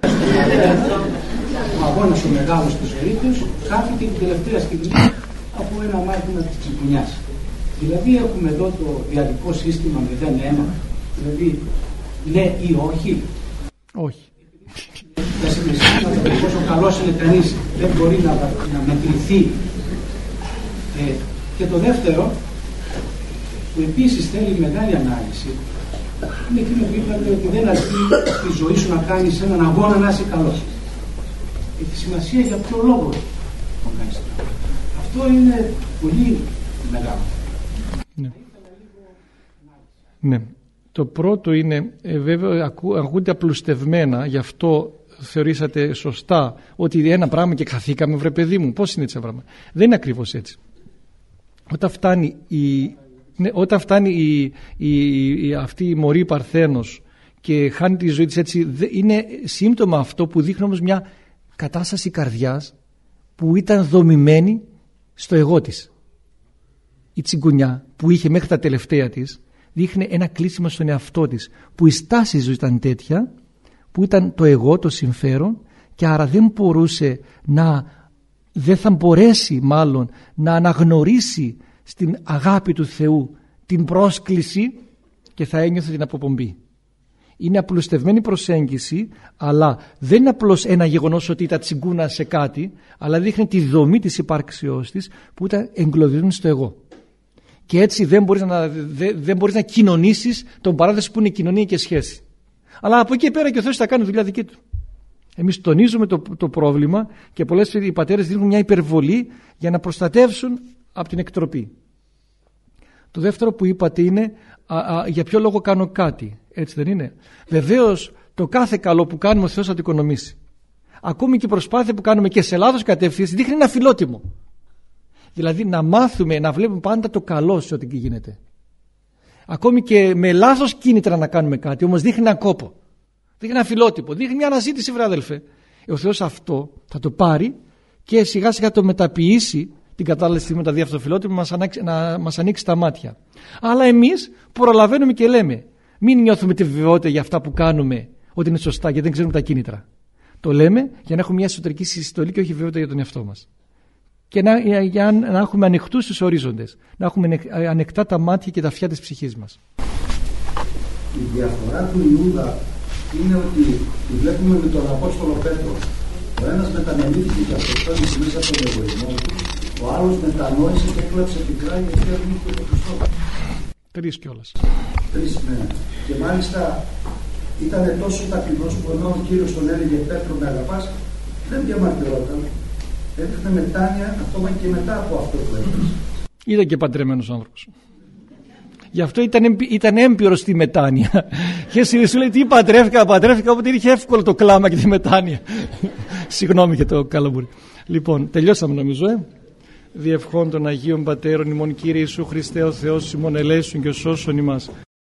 Ο αγώνας ο μεγάλος της ζωής τους χάθηκε την τελευταία στιγμή από ένα αμάρτημα της τσιγκουνιάς. Δηλαδή έχουμε εδώ το διαδικό σύστημα 0-1, δηλαδή ναι ή όχι. Όχι. Τα συναισθήματα πόσο καλός είναι κανείς δεν μπορεί να μετρηθεί. Και το δεύτερο που επίσης θέλει μεγάλη ανάλυση είναι εκείνο που είπατε ότι δεν αρκεί τη ζωή σου να κάνεις έναν αγώνα να είσαι καλός. Έχει σημασία για ποιο λόγο τον κάνεις. Αυτό είναι πολύ μεγάλο. Ναι. Ναι. Το πρώτο είναι βέβαια ακούγεται απλουστευμένα, γι' αυτό θεωρήσατε σωστά ότι ένα πράγμα και χαθήκαμε, βρε παιδί μου. Πώς είναι έτσι ένα πράγμα? Δεν είναι ακριβώς έτσι. Όταν φτάνει αυτή η μωρή Παρθένος και χάνει τη ζωή της έτσι, είναι σύμπτωμα αυτό που δείχνει όμως μια κατάσταση καρδιάς που ήταν δομημένη στο εγώ της. Η τσιγκουνιά που είχε μέχρι τα τελευταία της δείχνει ένα κλείσιμο στον εαυτό της, που η στάση ζωή ήταν τέτοια που ήταν το εγώ, το συμφέρον, και άρα δεν θα μπορέσει μάλλον να αναγνωρίσει στην αγάπη του Θεού την πρόσκληση και θα ένιωθε την αποπομπή. Είναι απλουστευμένη προσέγγιση, αλλά δεν είναι απλώς ένα γεγονός ότι τα τσιγκούνασε κάτι, αλλά δείχνει τη δομή της υπάρξεώς της που ήταν εγκλωβισμένη στο εγώ. Και έτσι δεν μπορείς να κοινωνήσεις τον παράδεισο που είναι κοινωνία και σχέση. Αλλά από εκεί πέρα και ο Θεός θα κάνει δουλειά δική του. Εμείς τονίζουμε το πρόβλημα και πολλές φορές οι πατέρες δίνουν μια υπερβολή για να προστατεύσουν από την εκτροπή. Το δεύτερο που είπατε είναι για ποιο λόγο κάνω κάτι. Έτσι δεν είναι? Βεβαίως το κάθε καλό που κάνουμε ο Θεός θα το οικονομήσει. Ακόμη και η προσπάθεια που κάνουμε και σε λάθος κατεύθυνση δείχνει ένα φιλότιμο. Δηλαδή να μάθουμε να βλέπουμε πάντα το καλό σε ό,τι γίνεται. Ακόμη και με λάθος κίνητρα να κάνουμε κάτι, όμως δείχνει έναν κόπο. Δείχνει ένα φιλότιμο, δείχνει μια αναζήτηση, βρε αδελφέ. Ο Θεός αυτό θα το πάρει και σιγά σιγά το μεταποιήσει την κατάλληλη στιγμή, δηλαδή αυτό το φιλότιμο να μας ανοίξει τα μάτια. Αλλά εμείς προλαβαίνουμε και λέμε, μην νιώθουμε τη βεβαιότητα για αυτά που κάνουμε ότι είναι σωστά, γιατί δεν ξέρουμε τα κίνητρα. Το λέμε για να έχουμε μια εσωτερική συστολή και όχι βεβαιότητα για τον εαυτό μας. Και για να έχουμε ανοιχτούς τους ορίζοντες, να έχουμε ανοιχτά τα μάτια και τα αυτιά της ψυχής μας. Η διαφορά του Ιούδα είναι ότι τη βλέπουμε με τον Απόστολο Πέτρο. Ο ένας μετανελήθηκε και αυτοκτόνησε μέσα από τον εγωισμό του, ο άλλος μετανόησε και έκλαψε πικρά γιατί αρνήθηκε τον Χριστό. Τρεις κιόλας. Τρεις, ναι. Και μάλιστα ήταν τόσο ταπεινός που ενώ ο Κύριος τον έλεγε Πέτρο με αγαπάς, δεν διαμαρτυρόταν. Έδειχνε μετάνοια ακόμα και μετά από αυτό που έπαιζε. Ήταν και παντρεμένος άνθρωπος. Γι' αυτό ήταν έμπειρος στη μετάνοια. Και σου λέει τι παντρεύτηκα, οπότε είχε εύκολο το κλάμα και τη μετάνοια. Συγγνώμη για το καλαμπούρι. Λοιπόν, τελειώσαμε νομίζω, Διευχών των Αγίων Πατέρων ημών Κύριε Ιησού Χριστέ ο Θεός ημών ελέησον και σώσον ημάς.